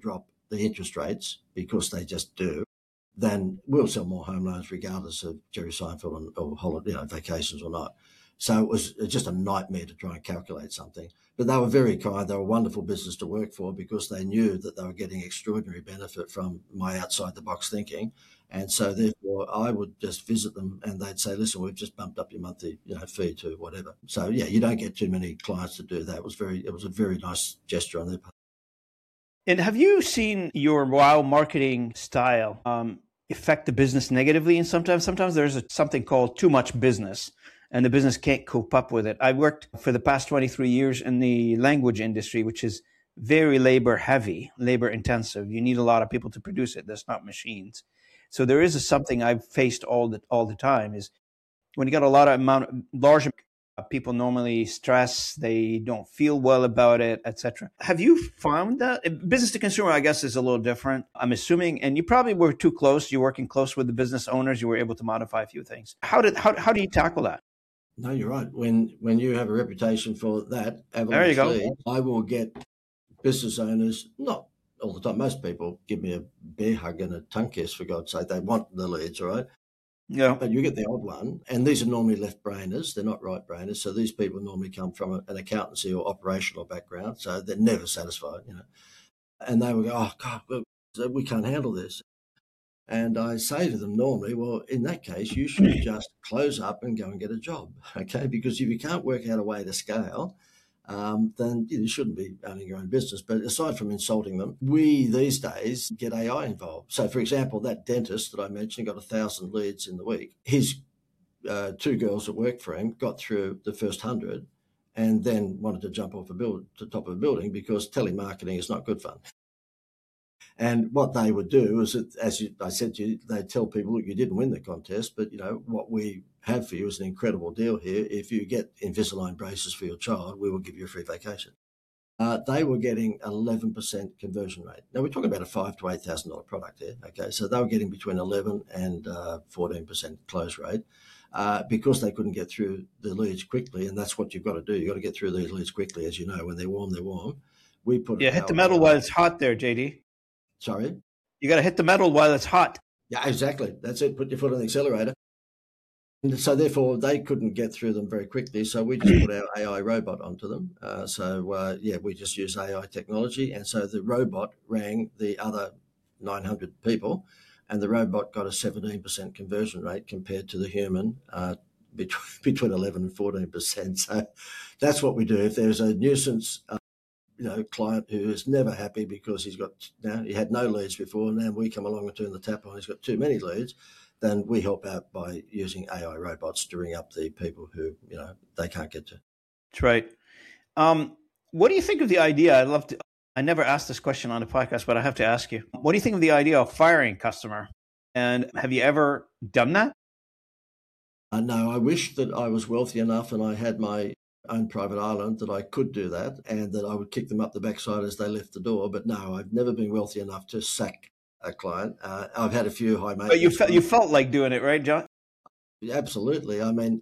the interest rates, because they just do, then we'll sell more home loans regardless of Jerry Seinfeld and, or holiday, you know, vacations or not. So it was just a nightmare to try and calculate something. But they were very kind. They were a wonderful business to work for because they knew that they were getting extraordinary benefit from my outside-the-box thinking. And so therefore, I would just visit them and they'd say, listen, we've just bumped up your monthly, you know, fee to whatever. So, yeah, you don't get too many clients to do that. It was very, it was a very nice gesture on their part. And have you seen your WOW marketing style um, affect the business negatively? And sometimes, sometimes there's a, something called too much business, and the business can't cope up with it. I worked for the past twenty-three years in the language industry, which is very labor heavy, labor intensive. You need a lot of people to produce it. That's not machines. So there is a, something I've faced all the all the time is when you got a lot of amount, large people normally stress, they don't feel well about it, et cetera. Have you found that business to consumer, I guess, is a little different, I'm assuming, and you probably were too close. You're working close with the business owners. You were able to modify a few things. How did how how do you tackle that? No, you're right. When when you have a reputation for that, there you go. lead, I will get business owners, not all the time. Most people give me a bear hug and a tongue kiss, for God's sake. They want the leads, all right? Yeah. But you get the odd one, and these are normally left-brainers. They're not right-brainers. So these people normally come from a, an accountancy or operational background, so they're never satisfied, you know. And they will go, oh, God, look, we can't handle this. And I say to them normally, well, in that case, you should just close up and go and get a job, okay? Because if you can't work out a way to scale, um, then you shouldn't be owning your own business. But aside from insulting them, we these days get A I involved. So, for example, that dentist that I mentioned got a thousand leads in the week. His uh, two girls that worked for him got through the first hundred and then wanted to jump off a build to the top of a building because telemarketing is not good fun. And what they would do is, that, as you, I said to you, they'd tell people, look, you didn't win the contest, but, you know, what we have for you is an incredible deal here. If you get Invisalign braces for your child, we will give you a free vacation. Uh, they were getting eleven percent conversion rate. Now, we're talking about a five thousand to eight thousand dollars product here, okay? So they were getting between eleven and uh, fourteen percent close rate uh, because they couldn't get through the leads quickly, and that's what you've got to do. You've got to get through these leads quickly. As you know, when they're warm, they're warm. We put Yeah, hit the metal while it's hot there, J D. Sorry? You got to hit the metal while it's hot. Yeah, exactly. That's it. Put your foot on the accelerator. And so therefore, they couldn't get through them very quickly. So we just put our A I robot onto them. Uh, so, uh, yeah, we just use A I technology. And so the robot rang the other nine hundred people, and the robot got a seventeen percent conversion rate compared to the human, uh, between, between eleven and fourteen percent. So that's what we do. If there's a nuisance uh, you know, client who is never happy because he's got, you know, he had no leads before, and now we come along and turn the tap on, he's got too many leads, then we help out by using A I robots to ring up the people who, you know, they can't get to. That's right. Um, what do you think of the idea? I'd love to, I never asked this question on the podcast, but I have to ask you. What do you think of the idea of firing a customer? And have you ever done that? Uh, no, I wish that I was wealthy enough and I had my own private island that I could do that and that I would kick them up the backside as they left the door. But no, I've never been wealthy enough to sack a client. Uh, I've had a few high maintenance. But you felt you felt like doing it, right, John? Absolutely. I mean,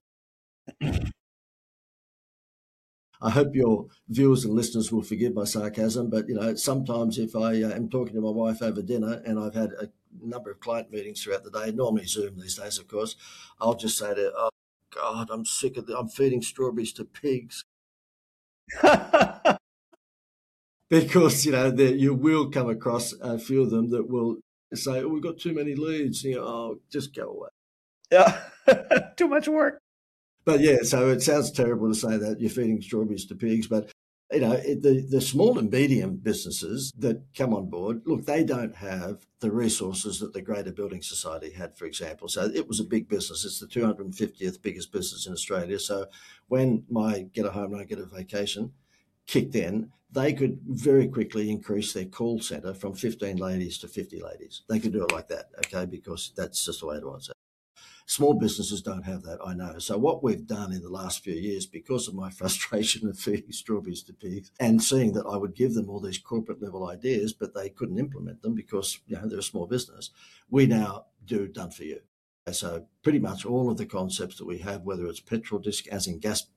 I hope your viewers and listeners will forgive my sarcasm, but you know, sometimes if I uh, am talking to my wife over dinner and I've had a number of client meetings throughout the day, normally Zoom these days, of course, I'll just say to her, oh, God, I'm sick of it. I'm feeding strawberries to pigs. Because, you know, the, you will come across a few of them that will say, oh, we've got too many leads. You know, oh, just go away. Yeah, too much work. But yeah, so it sounds terrible to say that you're feeding strawberries to pigs, but you know, it, the, the small and medium businesses that come on board, look, they don't have the resources that the Greater Building Society had, for example. So it was a big business. It's the two hundred fiftieth biggest business in Australia. So when my Get a Home Loan, Get a Vacation kicked in, they could very quickly increase their call centre from fifteen ladies to fifty ladies. They could do it like that, okay, because that's just the way it was. Small businesses don't have that, I know. So what we've done in the last few years, because of my frustration of feeding strawberries to pigs and seeing that I would give them all these corporate level ideas, but they couldn't implement them because, you know, they're a small business, we now do done for you. So pretty much all of the concepts that we have, whether it's petrol disc, as in gas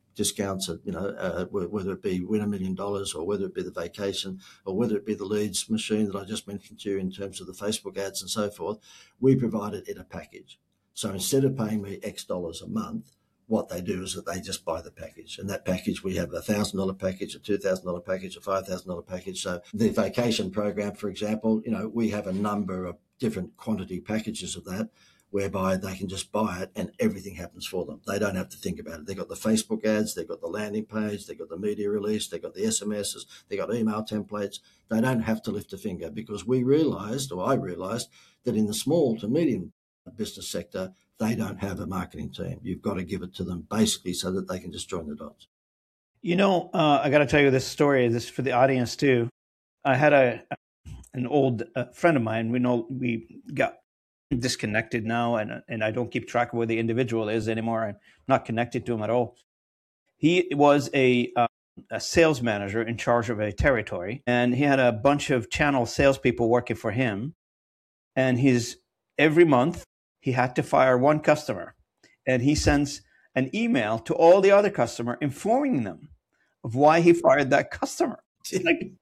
discounts, you know, uh, whether it be win a million dollars or whether it be the vacation or whether it be the leads machine that I just mentioned to you in terms of the Facebook ads and so forth, we provide it in a package. So instead of paying me X dollars a month, what they do is that they just buy the package. And that package, we have a one thousand dollars package, a two thousand dollars package, a five thousand dollars package. So the vacation program, for example, you know, we have a number of different quantity packages of that, whereby they can just buy it and everything happens for them. They don't have to think about it. They've got the Facebook ads, they've got the landing page, they've got the media release, they've got the S M Ses, they've got email templates. They don't have to lift a finger, because we realised, or I realised, that in the small to medium business sector, they don't have a marketing team. You've got to give it to them basically so that they can just join the dots. You know, uh, I got to tell you this story, this is for the audience too. I had a an old uh, friend of mine. We know we got disconnected now, and and I don't keep track of where the individual is anymore. I'm not connected to him at all. He was a uh, a sales manager in charge of a territory, and he had a bunch of channel salespeople working for him. And his every month he had to fire one customer, and he sends an email to all the other customer informing them of why he fired that customer. Like,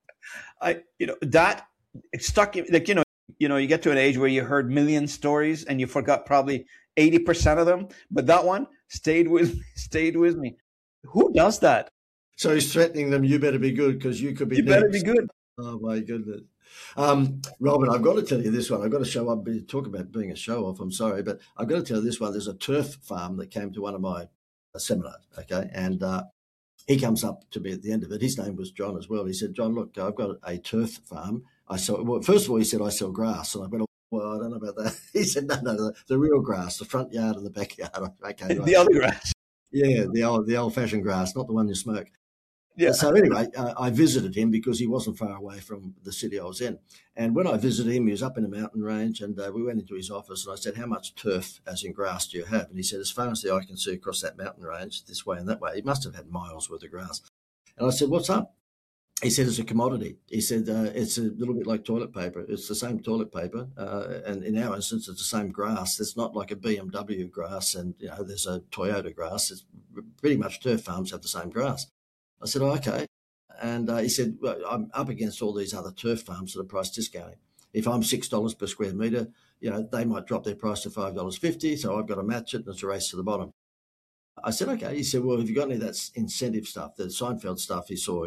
I, you know, that it stuck. Like, you know, you know, you get to an age where you heard million stories and you forgot probably eighty percent of them, but that one stayed with stayed with me. Who does that? So he's threatening them. You better be good, because you could be. You next. better be good. Oh my goodness. Um, Robin, I've got to tell you this one. I've got to show up, talk about being a show off. I'm sorry, but I've got to tell you this one. There's a turf farm that came to one of my uh, seminars, okay? And uh, he comes up to me at the end of it. His name was John as well. He said, John, look, I've got a turf farm. I sell, well, first of all, he said, I sell grass. And I've got to, well, I don't know about that. He said, no, no, the, the real grass, the front yard and the backyard. Okay, right. The other grass. Yeah, the old, the old-fashioned grass, not the one you smoke. Yeah. So anyway, uh, I visited him because he wasn't far away from the city I was in. And when I visited him, he was up in a mountain range, and uh, we went into his office, and I said, how much turf, as in grass, do you have? And he said, as far as the eye can see across that mountain range, this way and that way. He must have had miles worth of grass. And I said, what's up? He said, it's a commodity. He said, uh, it's a little bit like toilet paper. It's the same toilet paper. Uh, and in our instance, it's the same grass. It's not like a B M W grass and, you know, there's a Toyota grass. It's pretty much turf farms have the same grass. I said, oh, okay. And uh, he said, well, I'm up against all these other turf farms that are price discounting. If I'm six dollars per square metre, you know, they might drop their price to five dollars fifty, so I've got to match it, and it's a race to the bottom. I said, okay. He said, well, have you got any of that incentive stuff, the Seinfeld stuff he saw?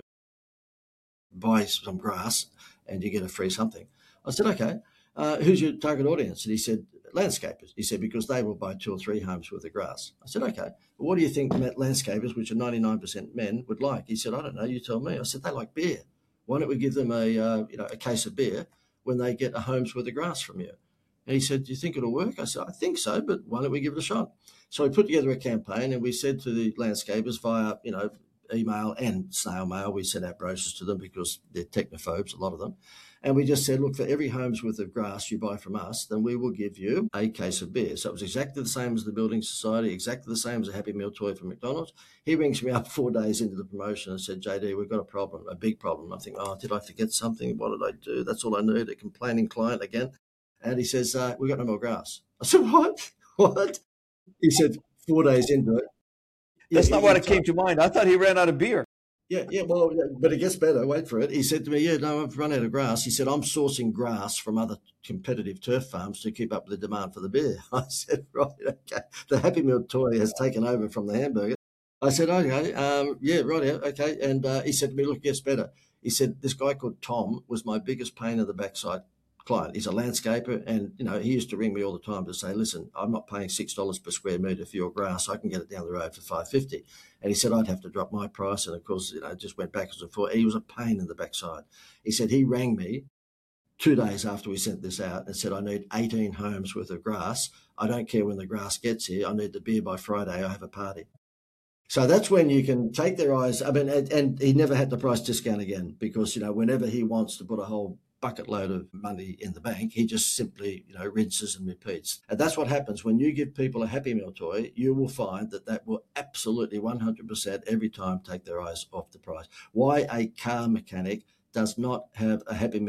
Buy some grass and you get a free something. I said, okay. Uh, who's your target audience? And he said, landscapers. He said, because they will buy two or three homes worth of grass. I said, okay. Well, what do you think landscapers, which are ninety-nine percent men, would like? He said, I don't know. You tell me. I said, they like beer. Why don't we give them a uh, you know a case of beer when they get a home's worth of grass from you? And he said, do you think it'll work? I said, I think so, but why don't we give it a shot? So we put together a campaign, and we said to the landscapers via, you know, email and snail mail, we sent out brochures to them because they're technophobes, a lot of them. And we just said, look, for every home's worth of grass you buy from us, then we will give you a case of beer. So it was exactly the same as the Building Society, exactly the same as a Happy Meal toy from McDonald's. He rings me up four days into the promotion and said, J D, we've got a problem, a big problem. I think, oh, did I forget something? What did I do? That's all I need, a complaining client again. And he says, uh, we've got no more grass. I said, what? What? He said, four days into it. That's yeah, not what it came to mind. I thought he ran out of beer. Yeah, yeah, well, but it gets better. Wait for it. He said to me, yeah, no, I've run out of grass. He said, I'm sourcing grass from other competitive turf farms to keep up with the demand for the beer. I said, right, okay. The Happy Meal toy has taken over from the hamburger. I said, okay, um, yeah, right, yeah, okay. And uh, he said to me, look, it gets better. He said, this guy called Tom was my biggest pain in the backside client. He's a landscaper, and you know he used to ring me all the time to say, listen, I'm not paying six dollars per square metre for your grass. I can get it down the road for five fifty. And he said I'd have to drop my price, and of course, you know, it just went backwards and forth. He was a pain in the backside. He said he rang me two days after we sent this out and said, I need eighteen homes worth of grass. I don't care when the grass gets here. I need the beer by Friday. I have a party. So that's when you can take their eyes. I mean, and, and he never had the price discount again because, you know, whenever he wants to put a whole bucket load of money in the bank, he just simply, you know, rinses and repeats. And that's what happens when you give people a Happy Meal toy. You will find that that will absolutely one hundred percent every time take their eyes off the price. Why a car mechanic does not have a Happy Meal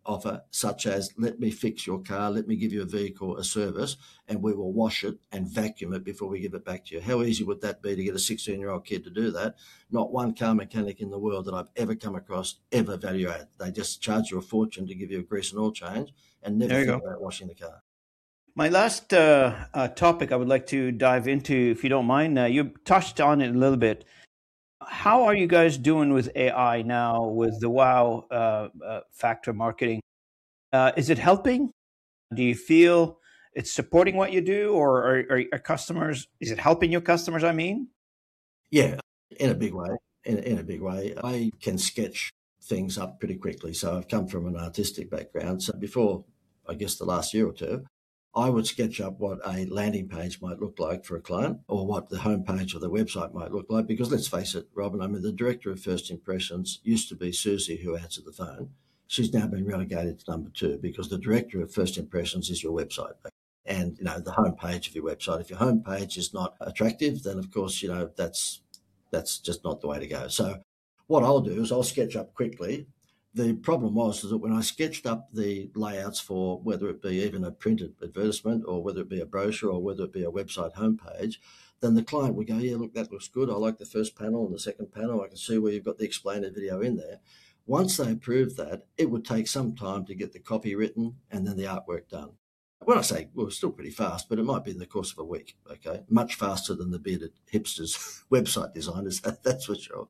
offer, such as let me fix your car, let me give you a vehicle a service, and we will wash it and vacuum it before we give it back to you. How easy would that be to get a sixteen-year-old kid to do that? Not one car mechanic in the world that I've ever come across ever value add. They just charge you a fortune to give you a grease and oil change and never There you think go. about washing the car. My last uh, uh, topic I would like to dive into, if you don't mind, uh, you touched on it a little bit. How are you guys doing with A I now with the wow uh, uh, factor marketing? Uh, is it helping? Do you feel it's supporting what you do, or are, are, are customers, is it helping your customers, I mean? Yeah, in a big way. In, in a big way. I can sketch things up pretty quickly. So I've come from an artistic background. So before, I guess, the last year or two, I would sketch up what a landing page might look like for a client or what the homepage of the website might look like. Because let's face it, Robin, I mean, the director of First Impressions used to be Susie, who answered the phone. She's now been relegated to number two because the director of First Impressions is your website. And, you know, the homepage of your website. If your homepage is not attractive, then, of course, you know, that's that's just not the way to go. So what I'll do is I'll sketch up quickly. The problem was is that when I sketched up the layouts for whether it be even a printed advertisement or whether it be a brochure or whether it be a website homepage, then the client would go, yeah, look, that looks good. I like the first panel and the second panel. I can see where you've got the explainer video in there. Once they approved that, it would take some time to get the copy written and then the artwork done. When I say, well, it's still pretty fast, but it might be in the course of a week, okay? Much faster than the bearded hipsters website designers, that's for sure.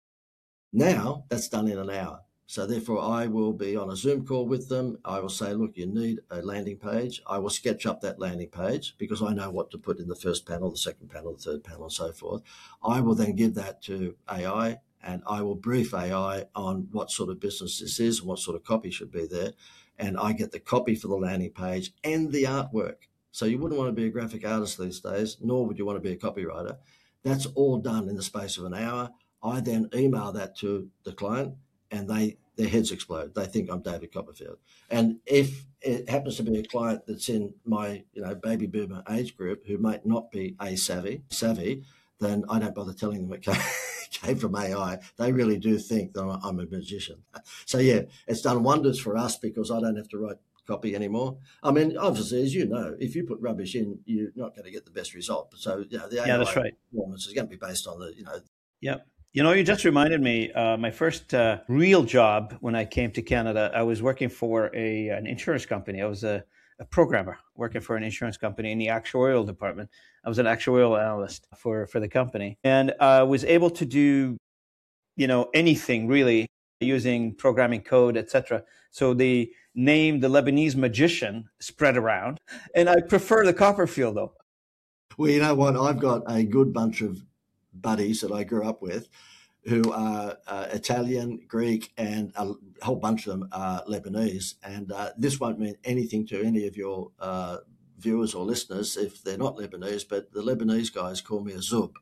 Now, that's done in an hour. So therefore, I will be on a Zoom call with them. I will say, look, you need a landing page. I will sketch up that landing page because I know what to put in the first panel, the second panel, the third panel, and so forth. I will then give that to A I, and I will brief A I on what sort of business this is and what sort of copy should be there. And I get the copy for the landing page and the artwork. So you wouldn't want to be a graphic artist these days, nor would you want to be a copywriter. That's all done in the space of an hour. I then email that to the client and they their heads explode. They think I'm David Copperfield. And if it happens to be a client that's in my, you know, baby boomer age group who might not be a savvy, savvy, then I don't bother telling them it came, came from A I. They really do think that I'm a magician. So, yeah, it's done wonders for us because I don't have to write copy anymore. I mean, obviously, as you know, if you put rubbish in, you're not going to get the best result. So, you know, the Yeah, A I that's right. performance is going to be based on the, you know. Yeah. You know, you just reminded me, uh, my first uh, real job when I came to Canada, I was working for a an insurance company. I was a, a programmer working for an insurance company in the actuarial department. I was an actuarial analyst for, for the company. And I was able to do, you know, anything really using programming code, et cetera. So the name, the Lebanese magician, spread around. And I prefer the Copperfield, though. Well, you know what? I've got a good bunch of buddies that I grew up with who are uh, Italian, Greek, and a whole bunch of them are Lebanese. And uh, this won't mean anything to any of your uh, viewers or listeners if they're not Lebanese, but the Lebanese guys call me a Zub.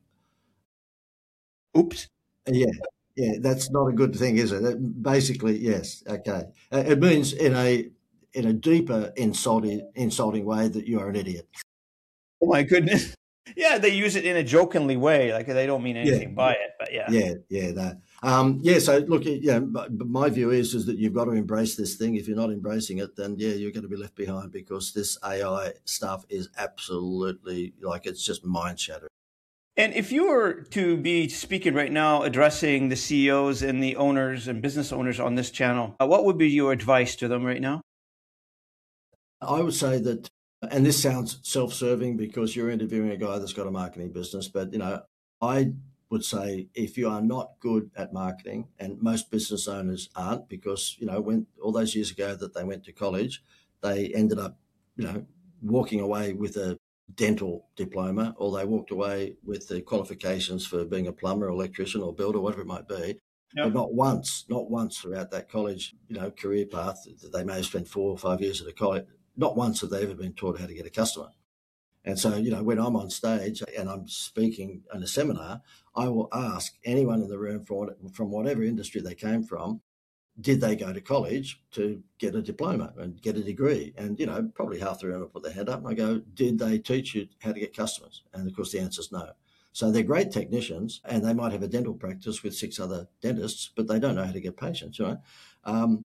Oops. Yeah, yeah, that's not a good thing, is it? It basically, yes, okay. Uh, it means in a in a deeper insulting insulting way that you are an idiot. Oh my goodness. Yeah, they use it in a jokingly way, like they don't mean anything yeah, by it, but yeah. Yeah, yeah, that. Um, yeah, so look, yeah, my view is is that you've got to embrace this thing. If you're not embracing it, then yeah, you're going to be left behind because this A I stuff is absolutely like it's just mind shattering. And if you were to be speaking right now, addressing the C E Os and the owners and business owners on this channel, uh, what would be your advice to them right now? I would say that, and this sounds self-serving because you're interviewing a guy that's got a marketing business, but you know, I would say if you are not good at marketing, and most business owners aren't, because you know, when all those years ago that they went to college, they ended up, you know, walking away with a dental diploma, or they walked away with the qualifications for being a plumber, electrician, or builder, whatever it might be. Yep. But not once, not once throughout that college, you know, career path, they may have spent four or five years at a college, not once have they ever been taught how to get a customer. And so, you know, when I'm on stage and I'm speaking in a seminar, I will ask anyone in the room from, from whatever industry they came from, did they go to college to get a diploma and get a degree? And, you know, probably half the room will put their hand up and I go, did they teach you how to get customers? And of course, the answer is no. So they're great technicians and they might have a dental practice with six other dentists, but they don't know how to get patients, right? Um,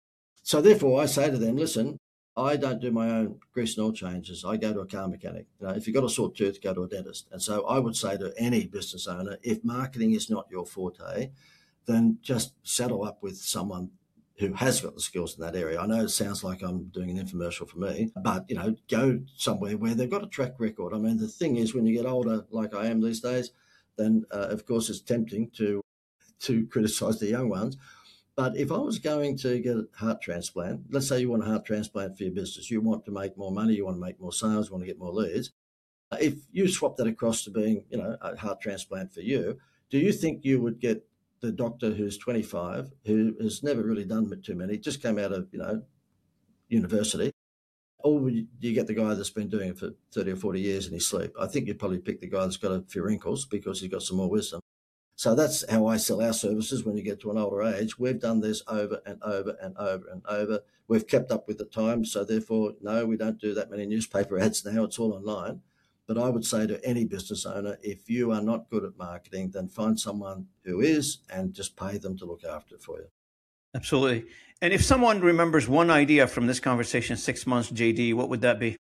So therefore, I say to them, listen, I don't do my own grease and oil changes. I go to a car mechanic. You know, if you've got a sore tooth, go to a dentist. And so I would say to any business owner, if marketing is not your forte, then just saddle up with someone who has got the skills in that area. I know it sounds like I'm doing an infomercial for me, but, you know, go somewhere where they've got a track record. I mean, the thing is, when you get older, like I am these days, then, uh, of course, it's tempting to to criticise the young ones. But if I was going to get a heart transplant, let's say you want a heart transplant for your business, you want to make more money, you want to make more sales, you want to get more leads. If you swap that across to being, you know, a heart transplant for you, do you think you would get the doctor who's twenty-five, who has never really done too many, just came out of, you know, university, or would you get the guy that's been doing it for thirty or forty years in his sleep? I think you'd probably pick the guy that's got a few wrinkles because he's got some more wisdom. So that's how I sell our services when you get to an older age. We've done this over and over and over and over. We've kept up with the times. So therefore, no, we don't do that many newspaper ads now. It's all online. But I would say to any business owner, if you are not good at marketing, then find someone who is and just pay them to look after it for you. Absolutely. And if someone remembers one idea from this conversation, six months, J D, what would that be?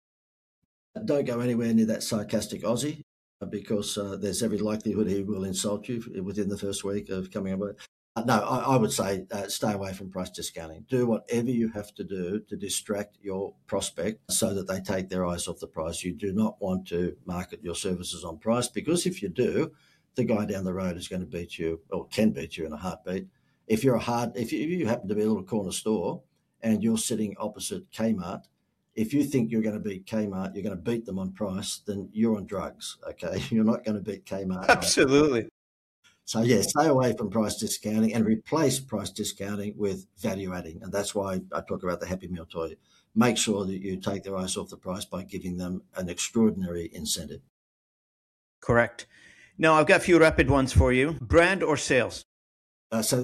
Don't go anywhere near that sarcastic Aussie, because uh, there's every likelihood he will insult you within the first week of coming aboard. Uh, no, I, I would say uh, stay away from price discounting. Do whatever you have to do to distract your prospect so that they take their eyes off the price. You do not want to market your services on price, because if you do, the guy down the road is going to beat you, or can beat you in a heartbeat. If you're a hard, if you, if you happen to be a little corner store and you're sitting opposite Kmart, if you think you're going to beat Kmart, you're going to beat them on price, then you're on drugs, okay? You're not going to beat Kmart. Absolutely. So, yeah, stay away from price discounting and replace price discounting with value adding. And that's why I talk about the Happy Meal toy. Make sure that you take their eyes off the price by giving them an extraordinary incentive. Correct. Now, I've got a few rapid ones for you. Brand or sales? Uh, so,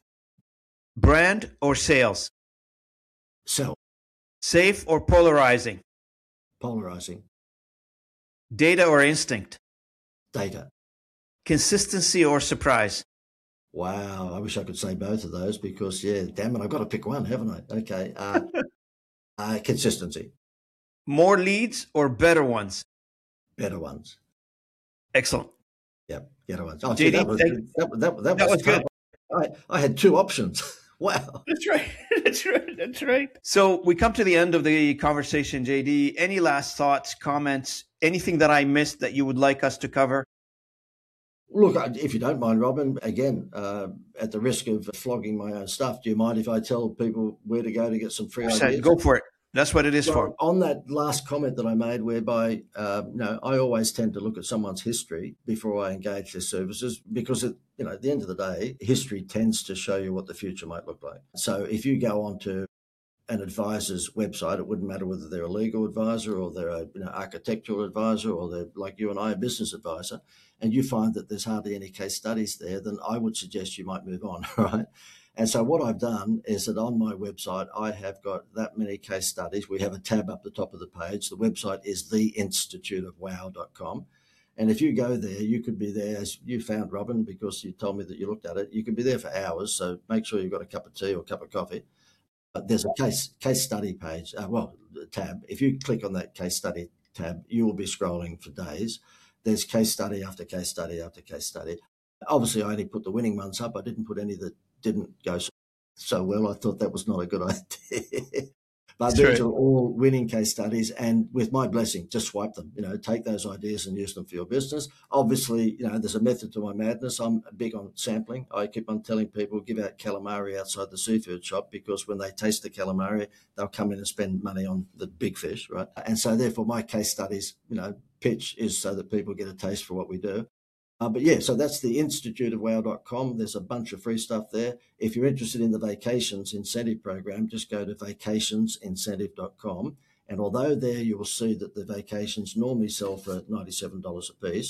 Brand or sales? sell. Safe or polarizing? Polarizing. Data or instinct? Data. Consistency or surprise? Wow, I wish I could say both of those, because, yeah, damn it, I've got to pick one, haven't I? Okay. Uh, uh, consistency. More leads or better ones? Better ones. Excellent. Yep, better ones. Oh, J D, gee, that was, thank- that, that, that, that was, was good. I, I had two options. Wow. That's right. That's right. That's right. So we come to the end of the conversation, J D. Any last thoughts, comments, anything that I missed that you would like us to cover? Look, if you don't mind, Robin, again, uh, at the risk of flogging my own stuff, do you mind if I tell people where to go to get some free ideas? Go for it. That's what it is well, for. On that last comment that I made, whereby, uh, you know, I always tend to look at someone's history before I engage their services, because, it, you know, at the end of the day, history tends to show you what the future might look like. So if you go onto an advisor's website, it wouldn't matter whether they're a legal advisor or they're a you know, architectural advisor, or they're like you and I, a business advisor, and you find that there's hardly any case studies there, then I would suggest you might move on, right? And so what I've done is that on my website, I have got that many case studies. We have a tab up the top of the page. The website is the institute of wow dot com. And if you go there, you could be there, as you found, Robin, because you told me that you looked at it. You could be there for hours. So make sure you've got a cup of tea or a cup of coffee. But there's a case case study page, uh, well, tab. If you click on that case study tab, you will be scrolling for days. There's case study after case study after case study. Obviously, I only put the winning ones up. I didn't put any that didn't go so, so well. I thought that was not a good idea. But That's these true. are all winning case studies, and with my blessing, just swipe them. You know, take those ideas and use them for your business. Obviously, you know, there's a method to my madness. I'm big on sampling. I keep on telling people, give out calamari outside the seafood shop, because when they taste the calamari, they'll come in and spend money on the big fish, right? And so therefore my case studies, you know, pitch is so that people get a taste for what we do. Uh, but yeah, so that's the institute of wow dot com. There's a bunch of free stuff there. If you're interested in the vacations incentive program, just go to vacations incentive dot com. And although there you will see that the vacations normally sell for ninety-seven dollars a piece,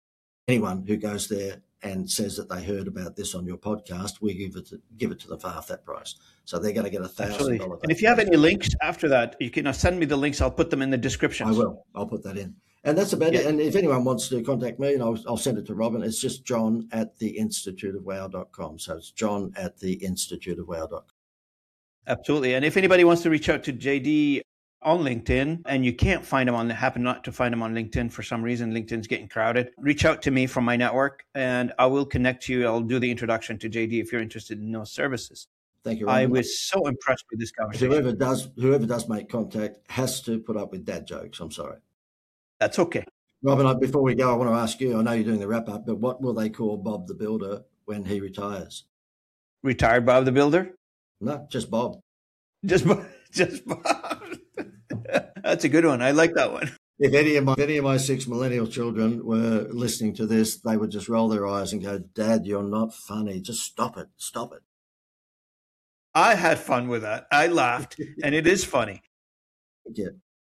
anyone who goes there and says that they heard about this on your podcast, we give it to, give it to them for half that price. So they're going to get a thousand dollars. And if you have any links after that, you can send me the links. I'll put them in the description. I will. I'll put that in. And that's about Yeah. it. And if anyone wants to contact me, and I'll, I'll send it to Robin, it's just John at the institute of wow dot com. So it's John at the institute of wow dot com. Absolutely. And if anybody wants to reach out to J D on LinkedIn and you can't find him on, happen not to find him on LinkedIn for some reason, LinkedIn's getting crowded, reach out to me from my network and I will connect you. I'll do the introduction to J D if you're interested in those services. Thank you, I Robin. was so impressed with this conversation. Whoever does, whoever does make contact has to put up with dad jokes. I'm sorry. That's okay. Robin, before we go, I want to ask you, I know you're doing the wrap up, but what will they call Bob the Builder when he retires? Retired Bob the Builder? No, just Bob. Just, just Bob. That's a good one. I like that one. If any of my if any of my six millennial children were listening to this, they would just roll their eyes and go, "Dad, you're not funny. Just stop it. Stop it." I had fun with that. I laughed, and it is funny. Yeah.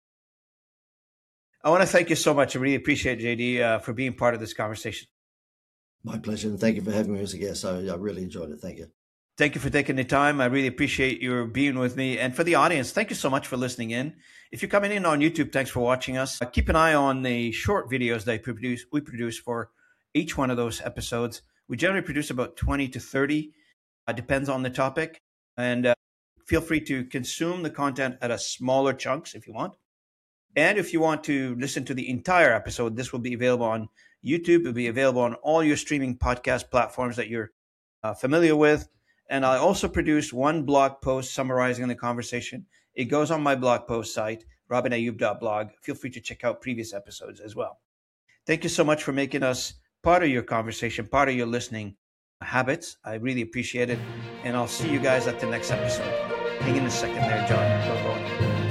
I want to thank you so much. I really appreciate it, J D, uh, for being part of this conversation. My pleasure, and thank you for having me as a guest. I, I really enjoyed it. Thank you. Thank you for taking the time. I really appreciate your being with me. And for the audience, thank you so much for listening in. If you're coming in on YouTube, thanks for watching us. Uh, keep an eye on the short videos that I produce, we produce for each one of those episodes. We generally produce about twenty to thirty, uh, depends on the topic. And uh, feel free to consume the content at a smaller chunks if you want. And if you want to listen to the entire episode, this will be available on YouTube. It'll be available on all your streaming podcast platforms that you're uh, familiar with. And I also produced one blog post summarizing the conversation. It goes on my blog post site, robin ayub dot blog. Feel free to check out previous episodes as well. Thank you so much for making us part of your conversation, part of your listening habits. I really appreciate it. And I'll see you guys at the next episode. Hang in a second there, John. Go, go.